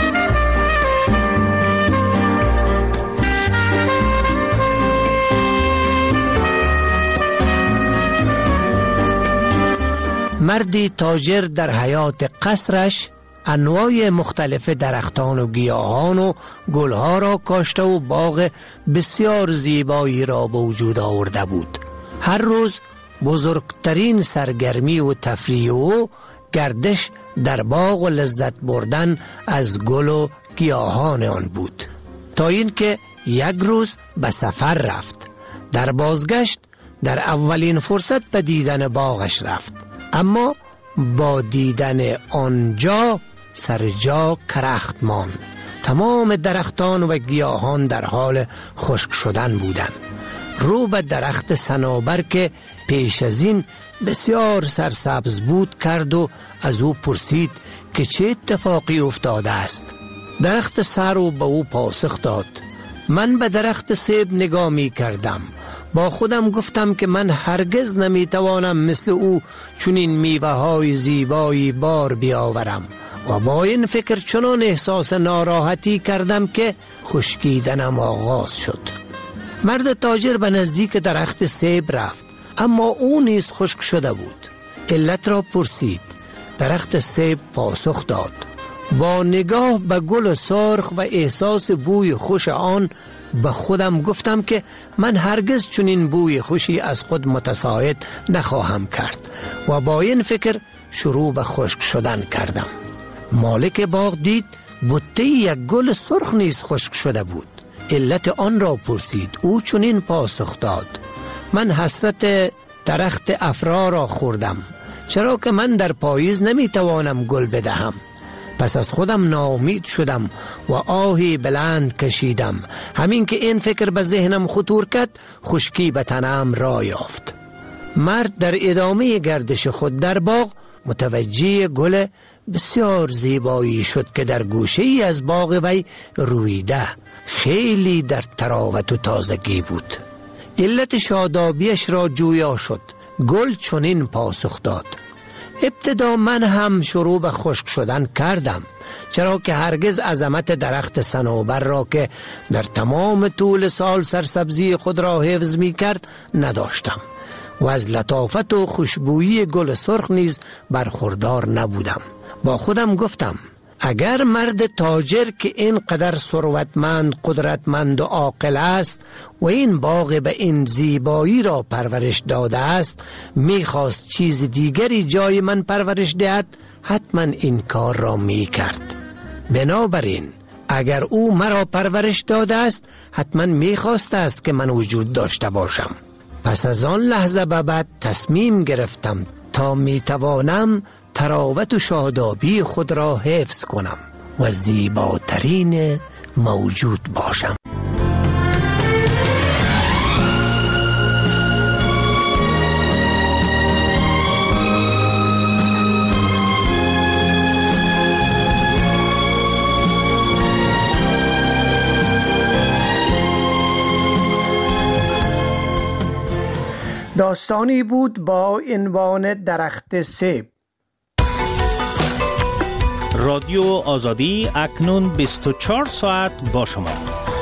مردی تاجر در حیات قصرش انواع مختلف درختان و گیاهان و گلها را کاشته و باغ بسیار زیبایی را به وجود آورده بود. هر روز بزرگترین سرگرمی و تفریح و گردش در باغ و لذت بردن از گل و گیاهان آن بود، تا اینکه یک روز به سفر رفت. در بازگشت در اولین فرصت به دیدن باغش رفت، اما با دیدن آنجا سرجا کرخت ماند. تمام درختان و گیاهان در حال خشک شدن بودند. رو به درخت صنوبر که پیش از این بسیار سرسبز بود کرد و از او پرسید که چه اتفاقی افتاده است. درخت سرو به او پاسخ داد: من به درخت سیب نگاه می کردم، با خودم گفتم که من هرگز نمی توانم مثل او چنین میوه های زیبایی بار بیاورم و با این فکر چنان احساس ناراحتی کردم که خشکیدنم آغاز شد. مرد تاجر به نزدیک درخت سیب رفت، اما او نیز خشک شده بود. علت را پرسید. درخت سیب پاسخ داد: با نگاه به گل سرخ و احساس بوی خوش آن به خودم گفتم که من هرگز چنین بوی خوشی از خود متساعد نخواهم کرد و با این فکر شروع به خشک شدن کردم. مالک باغ دید بوته یک گل سرخ نیز خشک شده بود. علت آن را پرسید. او چنین پاسخ داد: من حسرت درخت افرا را خوردم، چرا که من در پاییز نمی توانم گل بدهم. پس از خودم ناامید شدم و آهی بلند کشیدم. همین که این فکر به ذهنم خطور کرد، خشکی به تنم را یافت. مرد در ادامه گردش خود در باغ متوجه گل بسیار زیبایی شد که در گوشه ای از باغ وی رویده، خیلی در تراوت و تازگی بود. علت شادابیش را جویا شد. گل چنین پاسخ داد: ابتدا من هم شروع به خشک شدن کردم، چرا که هرگز عظمت درخت صنوبر را که در تمام طول سال سرسبزی خود را حفظ می کرد نداشتم و از لطافت و خوشبویی گل سرخ نیز برخوردار نبودم. با خودم گفتم اگر مرد تاجر که اینقدر ثروتمند، قدرتمند و عاقل است و این باغ به این زیبایی را پرورش داده است، میخواست چیز دیگری جای من پرورش دهد، حتما این کار را میکرد. بنابراین اگر او مرا پرورش داده است، حتما میخواست است که من وجود داشته باشم. پس از آن لحظه به بعد تصمیم گرفتم تا میتوانم تراوت و شادابی خود را حفظ کنم و زیباترین موجود باشم. داستانی بود با عنوان درخت سیب. رادیو آزادی اکنون بیست و چهار ساعت با شما.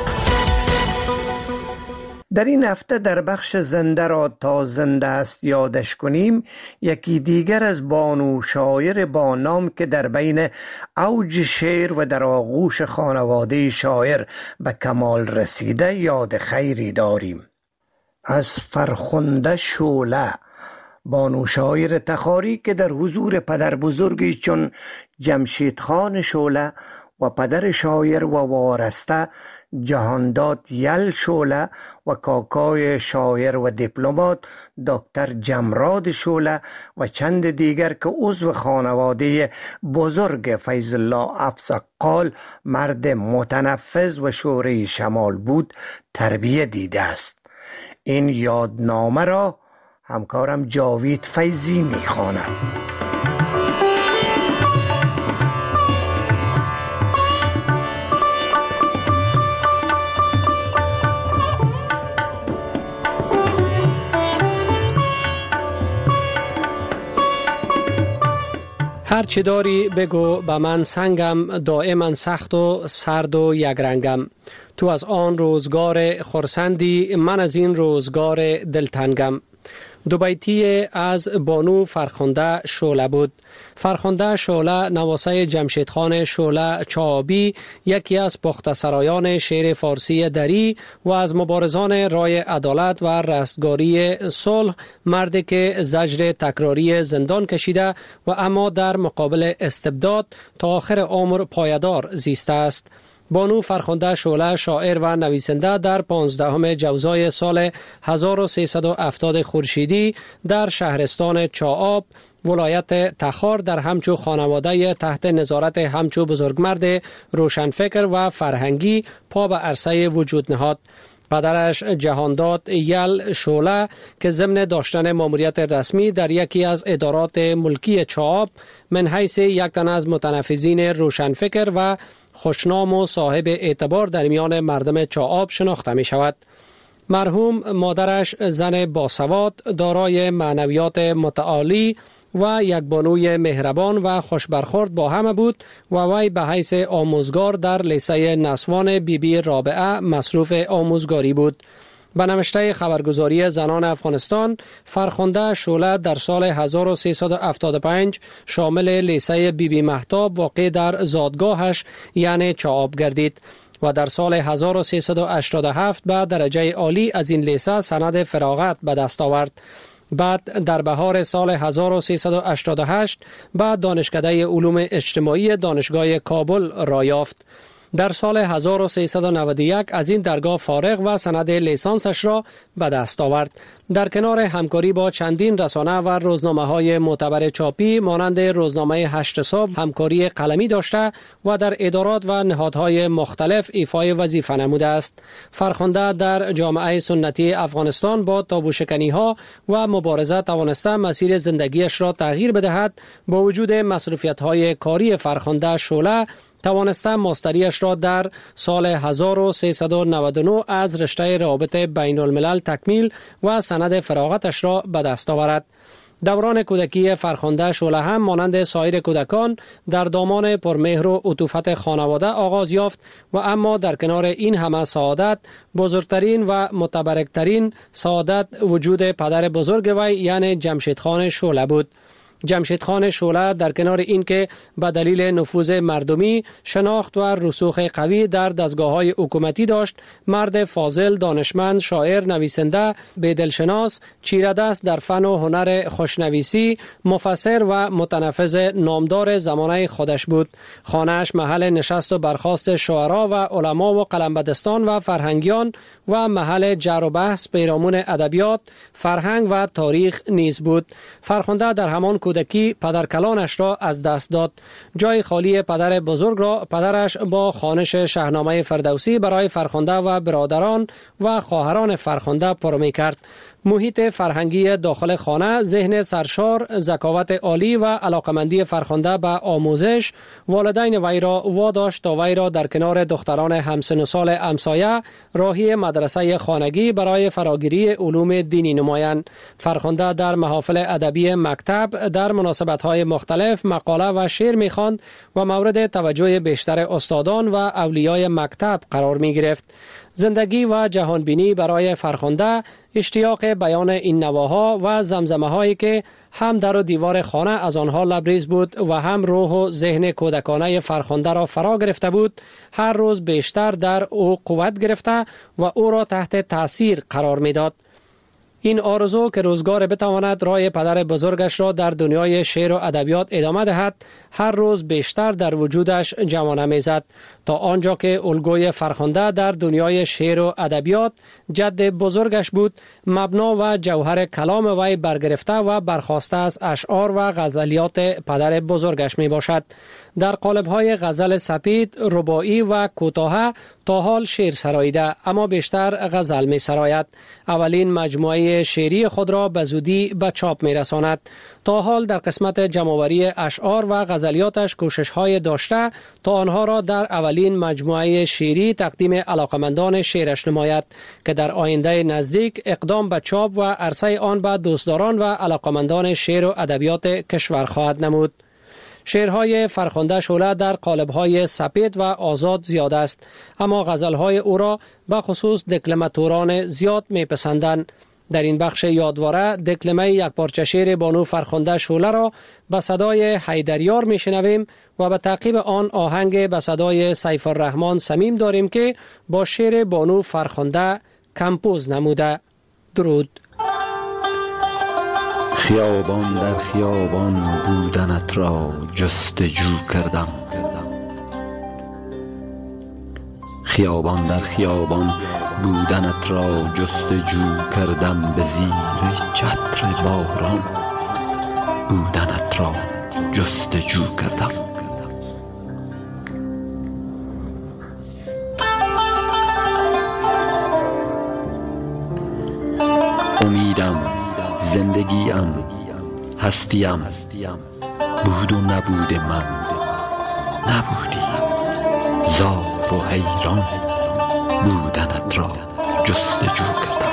در این هفته در بخش زنده را تا زنده است یادش کنیم، یکی دیگر از بانو شاعر با نام که در بین اوج شعر و در آغوش خانواده شاعر به کمال رسیده یاد خیری داریم. از فرخنده شعله، بانو شاعر تخاری که در حضور پدر بزرگی چون جمشید خان شعله و پدر شاعر و وارسته جهانداد یل شعله و کاکای شاعر و دیپلمات دکتر جمراد شعله و چند دیگر که عضو خانواده بزرگ فیض الله افزقال، مرد متنفذ و شوره شمال بود، تربیه دیده است. این یادنامه را همکارم جاوید فیضی میخواند. هر چی داری بگو به من سنگم، دائما سخت و سرد و یک رنگم. تو از آن روزگار خرسندی، من از این روزگار دلتنگم. دو بیتی از بانو فرخنده شعله بود. فرخنده شعله نواسه جمشید خان شعله چابی، یکی از پخته سرایان شعر فارسی دری و از مبارزان رای عدالت و رستگاری صلح، مردی که زجر تکراری زندان کشیده و اما در مقابل استبداد تا آخر عمر پایدار زیسته است. بانو فرخنده شعله شاعر و نویسنده در پانزدهم جوزای سال هزار و سیصد و هفتاد خورشیدی در شهرستان چاآب ولایت تخار در همچو خانواده تحت نظارت همچو بزرگمرد روشنفکر و فرهنگی پا به عرصه وجود نهاد. پدرش جهانداد یل شعله که ضمن داشتن ماموریت رسمی در یکی از ادارات ملکی چاآب من حیث یک تن از متنفذین روشنفکر و خوشنام و صاحب اعتبار در میان مردم چاآب شناخته می شود. مرحوم مادرش زن باسواد دارای معنویات متعالی و یک بانوی مهربان و خوشبرخورد با همه بود و وی به حیث آموزگار در لیسه نسوان بی بی رابعه مصروف آموزگاری بود. به نوشته خبرگزاری زنان افغانستان، فرخنده شعله در سال هزار و سیصد و هفتاد و پنج شامل لیسه بی بی مهتاب واقع در زادگاهش یعنی چاآب گردید و در سال هزار و سیصد و هشتاد و هفت به درجه عالی از این لیسه سند فراغت به دست آورد. بعد در بهار سال هزار و سیصد و هشتاد و هشت به دانشکده علوم اجتماعی دانشگاه کابل را یافت. در سال هزار و سیصد و نود و یک از این درگاه فارغ و سند لیسانسش را به دست آورد. در کنار همکاری با چندین رسانه و روزنامه‌های معتبر چاپی مانند روزنامه هشت صبح همکاری قلمی داشته و در ادارات و نهادهای مختلف ایفای وظیفه نموده است. فرخنده در جامعه سنتی افغانستان با تابوشکنی‌ها و مبارزه توانسته مسیر زندگیش را تغییر بدهد. با وجود مصروفیت‌های کاری فرخنده شعله توانسته ماستریش را در سال هزار و سیصد و نود و نه از رشته روابط بین الملل تکمیل و سند فراغتش را به دست آورد. دوران کودکی فرخنده شعله هم مانند سایر کودکان در دامان پرمهر و عطوفت خانواده آغاز یافت و اما در کنار این همه سعادت بزرگترین و متبرکترین سعادت وجود پدر بزرگ وی یعنی جمشید خان شعله بود. جمشید خان شعله در کنار اینکه به دلیل نفوذ مردمی شناخت و رسوخ قوی در دستگاه‌های حکومتی داشت، مرد فاضل، دانشمند، شاعر، نویسنده، بی‌دلشناس، چیره‌دست در فن و هنر خوشنویسی، مفسر و متنفذ نامدار زمانه خودش بود. خانه‌اش محل نشست و برخاست شاعران و علما و قلمبدستان و فرهنگیان و محل جر و بحث پیرامون ادبیات، فرهنگ و تاریخ نیز بود. فرخنده در همان کودکی پدرکلانش را از دست داد. جای خالی پدر بزرگ را پدرش با خوانش شاهنامه فردوسی برای فرخنده و برادران و خواهران فرخنده پر می کرد. محیط فرهنگی داخل خانه، ذهن سرشار، ذکاوت عالی و علاقمندی فرخنده به آموزش والدین وی را واداشت تا وی را در کنار دختران همسن و سال همسایه راهی مدرسه خانگی برای فراگیری علوم دینی نمایند. فرخنده در محافل ادبی مکتب در مناسبت‌های مختلف مقاله و شعر می‌خواند و مورد توجه بیشتر استادان و اولیای مکتب قرار می‌گرفت. زندگی و جهانبینی برای فرخنده اشتیاق بیان این نواها و زمزمه هایی که هم در و دیوار خانه از آنها لبریز بود و هم روح و ذهن کودکانه فرخنده را فرا گرفته بود، هر روز بیشتر در او قوت گرفته و او را تحت تأثیر قرار میداد. این آرزو که روزگار بتواند راه پدر بزرگش را در دنیای شعر و ادبیات ادامه دهد، هر روز بیشتر در وجودش جوانه میزد تا آنجا که الگوی فرخنده در دنیای شعر و ادبیات جد بزرگش بود، مبنا و جوهر کلام وی برگرفته و برخاسته از اشعار و غزلیات پدر بزرگش می باشد. در قالب‌های غزل سپید، رباعی و کوتاه تا حال شعر سراییده اما بیشتر غزل می سراید. اولین مجموعه شعری خود را به زودی به چاپ می رساند. تا حال در قسمت جمع‌آوری اشعار و غزلیاتش کوشش‌های داشته تا آنها را در اولین مجموعه شعری تقدیم علاقمندان شعرش نماید که در آینده نزدیک اقدام به چاپ و عرضه آن به دوستداران و علاقمندان شعر و ادبیات کشور خواهد نمود. شعرهای فرخنده شعله در قالب‌های سپید و آزاد زیاد است، اما غزل‌های او را به خصوص دکلماتوران زیاد می‌پسندند. در این بخش یادواره دکلمه یک پارچه شعر بانو فرخنده شعله را به صدای حیدریار میشنویم و به تعقیب آن آهنگ به صدای سیف الرحمن صمیم داریم که با شعر بانو فرخنده کمپوز نموده. درود. خیابان در خیابان بودنت را جستجو کردم، خیابان در خیابان بودنت را جستجو کردم، به زیر چتر باران بودنت را جستجو کردم. امیدم، زندگیم، هستیم بود و نبود من، نبودی زار و حیران بودنت را جستجو کردم.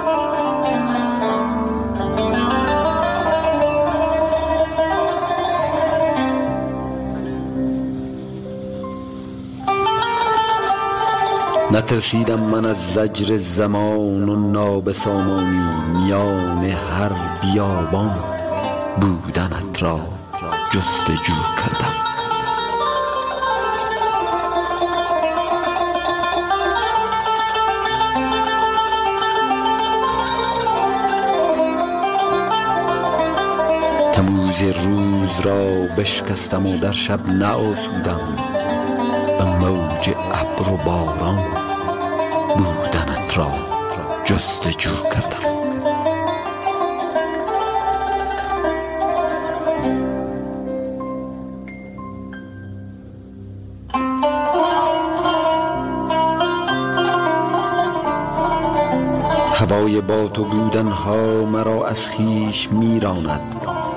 نترسیدم من از زجر زمان و نابسامانی، میان هر بیابان بودنت را جستجو کردم. تموز روز را بشکستم و در شب نآسودم، به موج ابر و باران بودنت را جستجو کردم. هوای با تو بودن ها مرا از خویش میراند،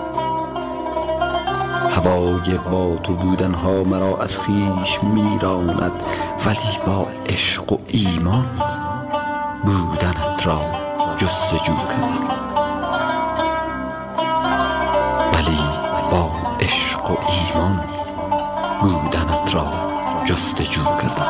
هوای با تو بودن ها مرا از خویش میراند، ولی با عشق و ایمان بودنت را جستجو کردم. ولی با عشق و ایمان بودنت را جستجو کردم.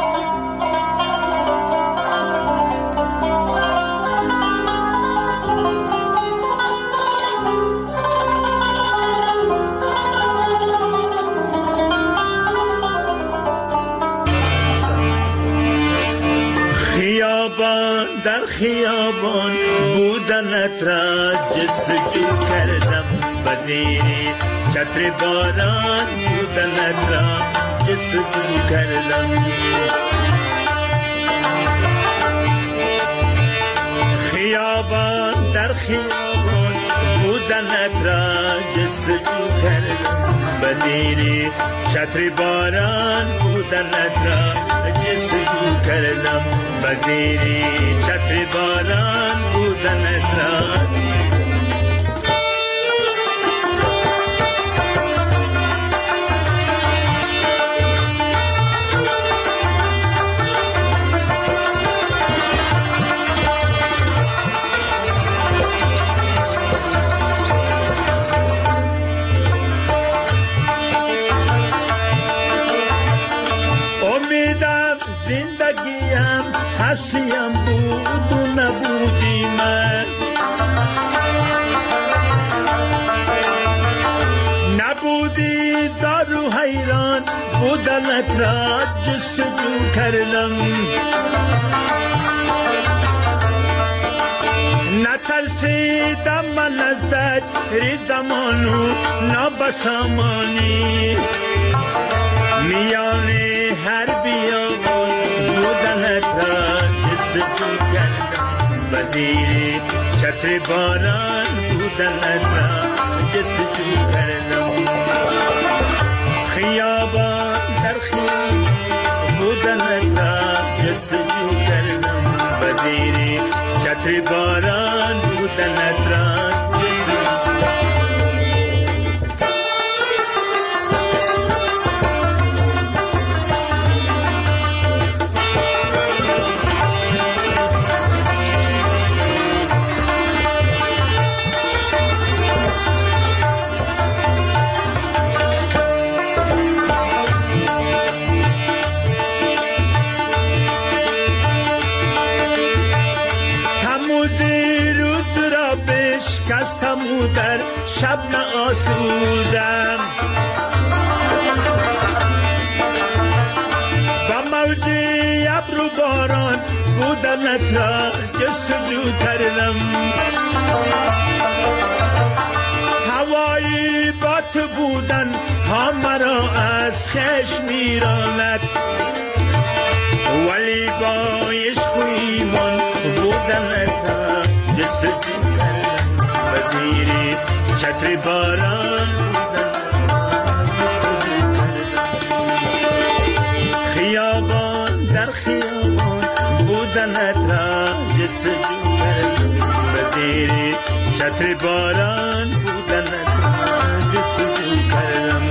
در خیابان بودنت را جستجو کردم، بدیر چتر باران بودنت را جستجو کردم. خیابان در خیابان بودنت را جستجو کردم، بدیر چتر باران بودنت را جستجو کردم، بدیری چتر باران بودنت را. امیدم زندگیم حسیم بود و نبودی من، نبودی زار و حیران بودنت را جستجو کردم. نترسیدم من از زجر زمان و نابسامانی، میان هر بیابان بودنت را جستجو کردم، بدیر چتر باران بودنت را جستجو کردم. خیابان در خیابان بودنت را جستجو کردم، بدیر چتر باران بودنت را جستجو کردم. شکستم و در شب نآسودم، با موج ابر و باران بودنت را جستجو کردم. هوایی با تو بودن ها مرا از خشم میراند، ولی با عشق و ایمان بودنت را جستجو کردم. بدیری چتر باران خیابان در خیابان بودنت را جستجو کردم، بدیری چتر باران بودنت را جستجو کردم.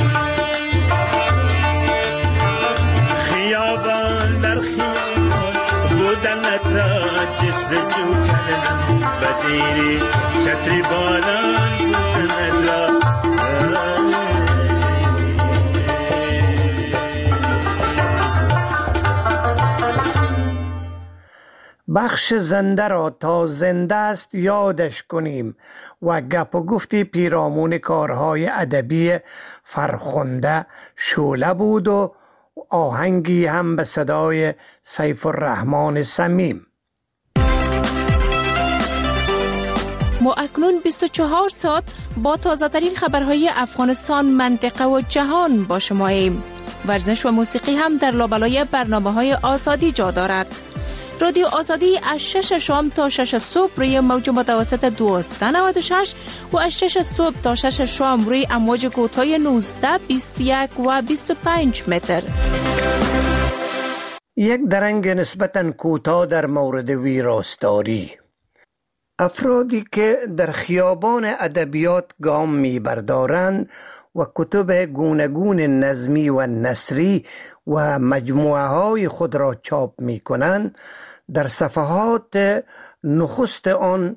خیابان در خیابان بودنت را جستجو کردم، بدیری چتر باران بودنت را. بخش زنده را تا زنده است یادش کنیم و گپ و گفتی پیرامون کارهای ادبی فرخنده شعله بود و آهنگی هم به صدای سیف الرحمن صمیم. ما اکنون بیست و چهار ساعت با تازه ترین خبرهای افغانستان، منطقه و جهان با شماییم. ورزش و موسیقی هم در لابلای برنامه‌های آزادی جا دارد. رادیو آزادی از شش شام تا شش صبح روی موج متوسط دویست و نود و شش و از شش صبح تا شش شام روی امواج کوتاه نوزده، بیست و یک و بیست و پنج متر. یک درنگ نسبتاً کوتاه در مورد ویراستاری. افرادی که در خیابان ادبیات گام می بردارند و کتب گوناگون نظمی و نثری و مجموعه های خود را چاپ می کنند، در صفحات نخست آن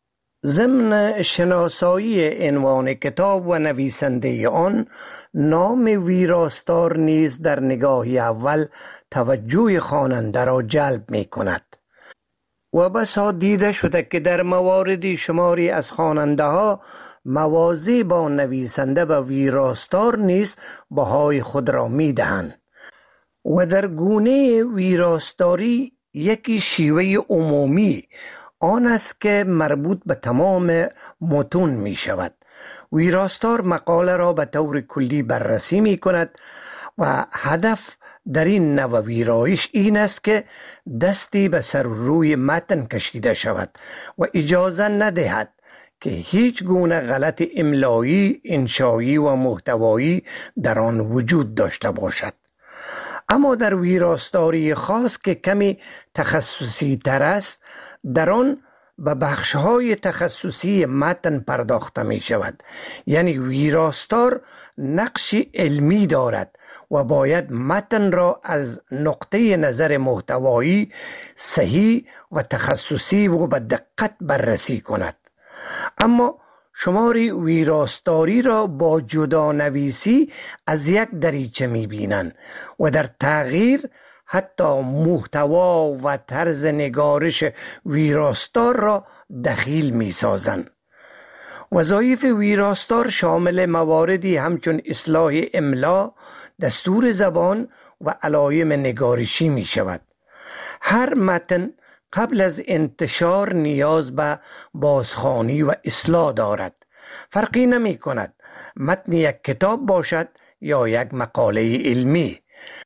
ضمن شناسایی عنوان کتاب و نویسنده آن نام ویراستار نیز در نگاهی اول توجه خواننده را جلب می کند. و بسا دیده شده که در مواردی شماری از خواننده ها موازی با نویسنده و ویراستار نیز بهای خود را می دهند. و در گونه ویراستاری یکی شیوه عمومی آن است که مربوط به تمام متون می شود. ویراستار مقاله را به طور کلی بررسی می کند و هدف در این نوع ویرایش این است که دستی به سر روی متن کشیده شود و اجازه ندهد که هیچ گونه غلط املایی، انشایی و محتوایی در آن وجود داشته باشد. اما در ویراستاری خاص که کمی تخصصی تر است، در آن به بخش‌های تخصصی متن پرداخته می شود. یعنی ویراستار نقشی علمی دارد و باید متن را از نقطه نظر محتوایی صحیح و تخصصی و به دقت بررسی کند. اما شماری ویراستاری را با جدا نویسی از یک دریچه می بینند و در تغییر حتی محتوا و طرز نگارش ویراستار را دخیل می سازند. وظایف ویراستار شامل مواردی همچون اصلاح املا، دستور زبان و علائم نگارشی می شود. هر متن قبل از انتشار نیاز به بازخوانی و اصلاح دارد. فرقی نمی کند متن یک کتاب باشد یا یک مقاله علمی.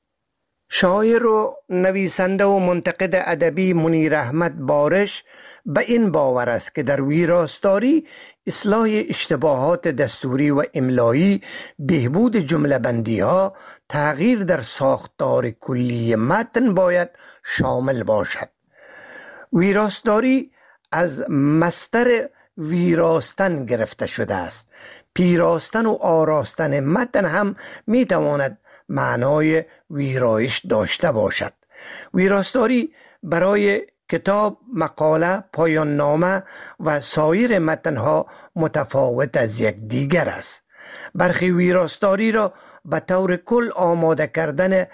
شاعر و نویسنده و منتقد ادبی منیر احمد بارش به این باور است که در ویراستاری اصلاح اشتباهات دستوری و املایی، بهبود جمله بندی ها، تغییر در ساختار کلی متن باید شامل باشد. ویراستاری از مصدر ویراستن گرفته شده است. پیراستن و آراستن متن هم می تواند معنای ویرایش داشته باشد. ویراستاری برای کتاب، مقاله، پایان نامه و سایر متنها متفاوت از یک دیگر است. برخی ویراستاری را به طور کل آماده کردن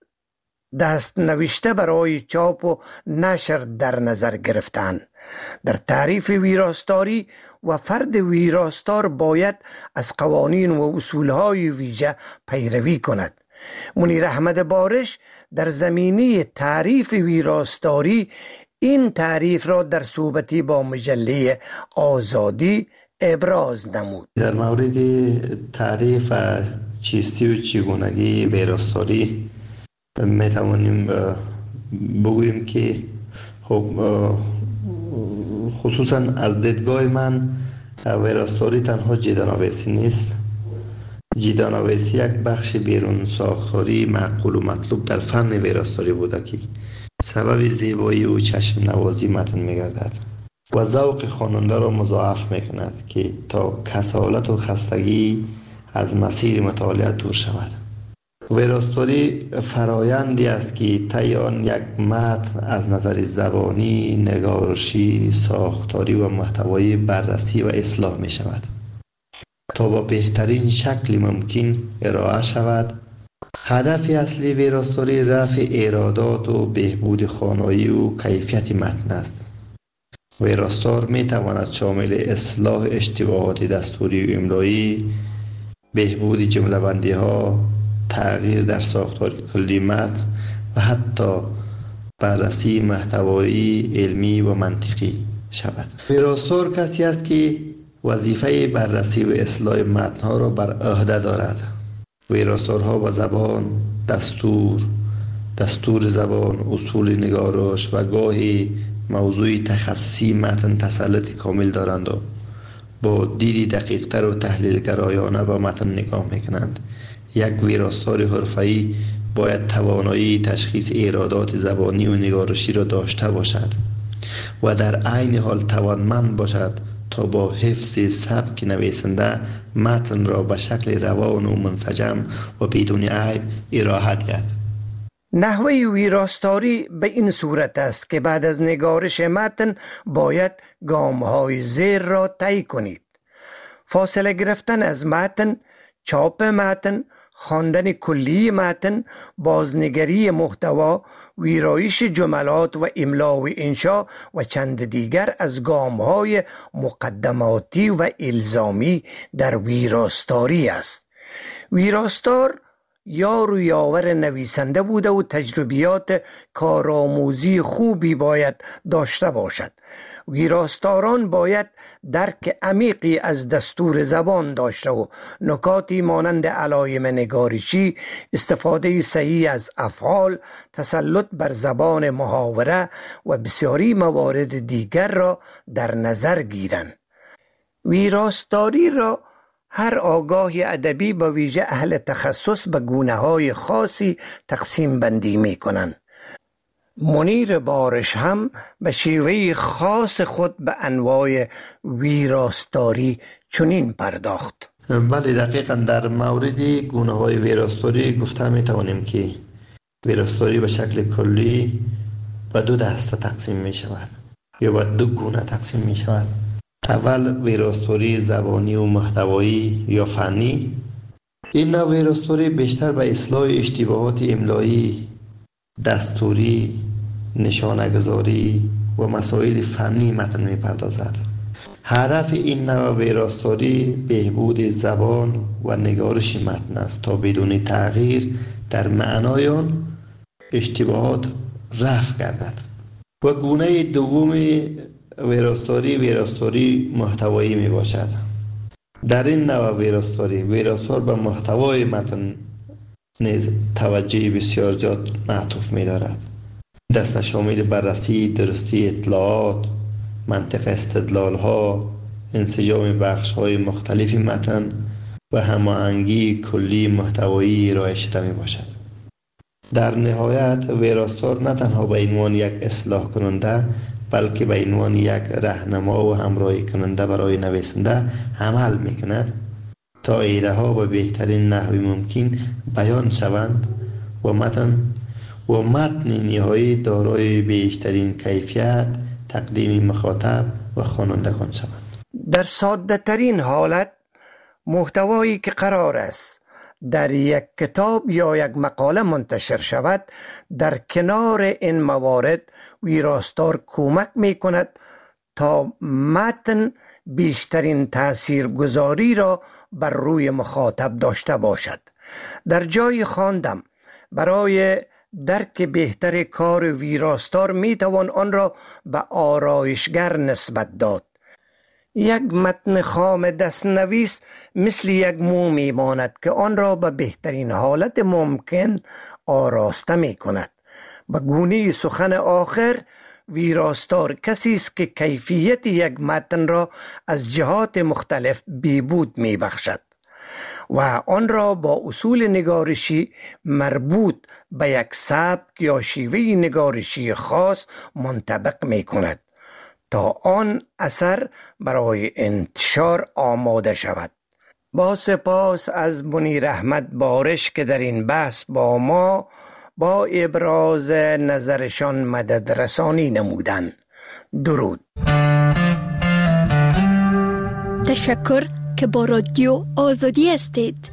دست نوشته برای چاپ و نشر در نظر گرفتند. در تعریف ویراستاری و فرد ویراستار باید از قوانین و اصولهای ویژه پیروی کند. منیر احمد بارش در زمینه تعریف ویراستاری این تعریف را در صحبتی با مجله آزادی ابراز نمود. در مورد تعریف چیستی و چگونگی ویراستاری می توانیم بگوییم که خب خصوصا از دیدگاه من ویراستاری تنها جیدانویسی نیست. جیدانویسی یک بخش بیرون ساختاری معقول و مطلوب در فن ویراستاری بوده که سبب زیبایی و چشم نوازی متن می گردد و ذوق خواننده را مضاعف می کند که تا کسالت و خستگی از مسیر مطالعه دور شود. ویراستاری فرایندی است که طی آن یک متن از نظر زبانی، نگارشی، ساختاری و محتوایی بررسی و اصلاح می شود تا با بهترین شکل ممکن ارائه شود. هدف اصلی ویراستاری رفع ایرادات و بهبود خوانایی و کیفیت متن است. ویراستار می تواند شامل اصلاح اشتباهات دستوری و املایی، بهبود جمله بندی ها، تغییر در ساختار کلی متن و حتی بررسی محتوایی علمی و منطقی شود. ویراستار کسی است که وظیفه بررسی و اصلاح متن‌ها را بر عهده دارد. ویراستارها و زبان، دستور، دستور زبان، اصول نگارش و گاهی موضوع تخصصی متن تسلط کامل دارند و با دیدی دقیقتر و تحلیل گرایانه به متن نگاه میکنند. یک ویراستار حرفه‌ای باید توانایی تشخیص ایرادات زبانی و نگارشی را داشته باشد و در عین حال توانمند باشد تا با حفظ سبک نویسنده متن را به شکل روان و منسجم و بدون عیب ارائه دهد. نحوه ویراستاری به این صورت است که بعد از نگارش متن باید گام‌های زیر را طی کنید: فاصله گرفتن از متن، چاپ متن، خواندن کلی متن، بازنگری محتوا، ویرایش جملات و املا و انشا و چند دیگر از گام‌های مقدماتی و الزامی در ویراستاری است. ویراستار یار و یاور نویسنده بوده و تجربیات کارآموزی خوبی باید داشته باشد. ویراستاران باید درک عمیقی از دستور زبان داشته و نکاتی مانند علایم نگارشی، استفاده صحیح از افعال، تسلط بر زبان محاوره و بسیاری موارد دیگر را در نظر گیرند. ویراستاری را هر آگاه ادبی با ویژه اهل تخصص به گونه‌های خاصی تقسیم بندی می کنند. منیر بارش هم به شیوه خاص خود به انواع ویراستاری چنین پرداخت. بله، دقیقا در مورد گونه‌های ویراستاری گفته می توانیم که ویراستاری به شکل کلی به دو دسته تقسیم می شود یا به دو گونه تقسیم می شود. اول ویراستاری زبانی و محتوایی یا فنی. این نوع ویراستاری بیشتر به اصلاح اشتباهات املایی، دستوری، نشانه‌گذاری و مسائل فنی متن می‌پردازد. هدف این نوع ویراستاری بهبود زبان و نگارش متن است تا بدون تغییر در معنای آن اشتباهات رفع گردد. و گونه دوم ویراستاری ویراستاری محتوایی می باشد. در این نوع ویراستاری ویراستار به محتوای متن نیز توجه بسیار زیاد معطوف می دارد. دسته شامل بررسی درستی اطلاعات، منطق استدلال ها، انسجام بخش های مختلف متن و هماهنگی کلی محتوایی ارائه شده می باشد. در نهایت ویراستار نه تنها به عنوان یک اصلاح کننده بلکه به عنوان یک راهنما و همراهی کننده برای نویسنده عمل می کند تا ایده ها به بهترین نحو ممکن بیان شوند و متن و متن نهایی دارای بیشترین کیفیت تقدیم مخاطب و خوانندگان شوند. در ساده ترین حالت محتوایی که قرار است در یک کتاب یا یک مقاله منتشر شود، در کنار این موارد ویراستار کمک می کند تا متن بیشترین تاثیرگذاری را بر روی مخاطب داشته باشد. در جای خواندم برای درک بهتر کار ویراستار می توان آن را به آرایشگر نسبت داد. یک متن خام دستنویس مثل یک مو می ماند که آن را به بهترین حالت ممکن آراسته می کند. به گونه سخن آخر ویراستار کسی است که کیفیت یک متن را از جهات مختلف بهبود می بخشد و آن را با اصول نگارشی مربوط به یک سبک یا شیوه نگارشی خاص منطبق می کند تا آن اثر برای انتشار آماده شود. با سپاس از منیر احمد بارش که در این بحث با ما با ابراز نظرشان مدد رسانی نمودند. درود. تشکر که با رادیو آزادی هستید.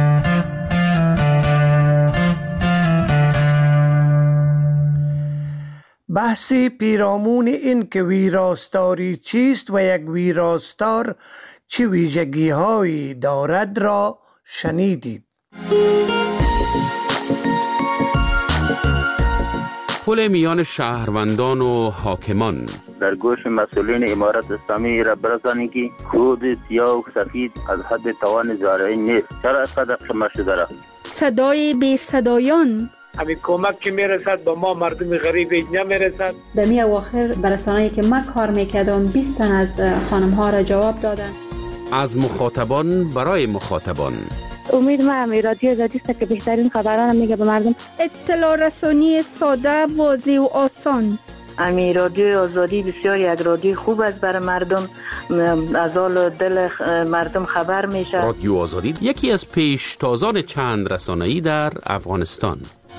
بحثی پیرامون این که ویراستاری چیست و یک ویراستار چه ویژگی هایی دارد را شنیدید. پل میان شهروندان و حاکمان. در گوش مسئولین امارت اسلامی را برسانی که کود سیاه و سفید از حد توان زارعی نیست. چرا اینقدر شما شده را؟ صدای بی صدایان. همین کمک که میرسد با ما مردم غریب نمیرسد. در می اواخر برسانه‌ای که من کار میکردم بیست تن از خانم ها را جواب دادن. از مخاطبان برای مخاطبان. امید ما هم رادیو آزادی است که بهترین خبران میگه به مردم. اطلاع رسانی ساده، واضح و آسان. امی رادیو آزادی بسیار یک رادیو خوب است برای مردم، از حال دل مردم خبر میشه. رادیو آزادی یکی از پیشتازان چند رسانه‌ای در افغانستان.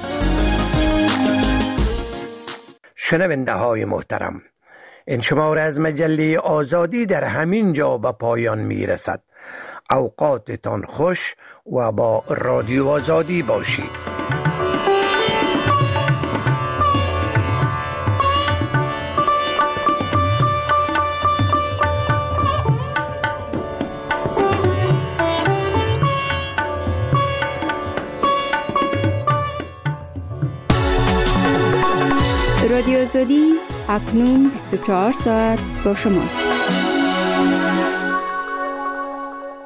شنونده های محترم، این شماره از مجله آزادی در همین جا به پایان می رسد. اوقاتتان خوش و با رادیو آزادی باشید. رادیو آزادی اکنون بیست و چهار ساعت با شماست.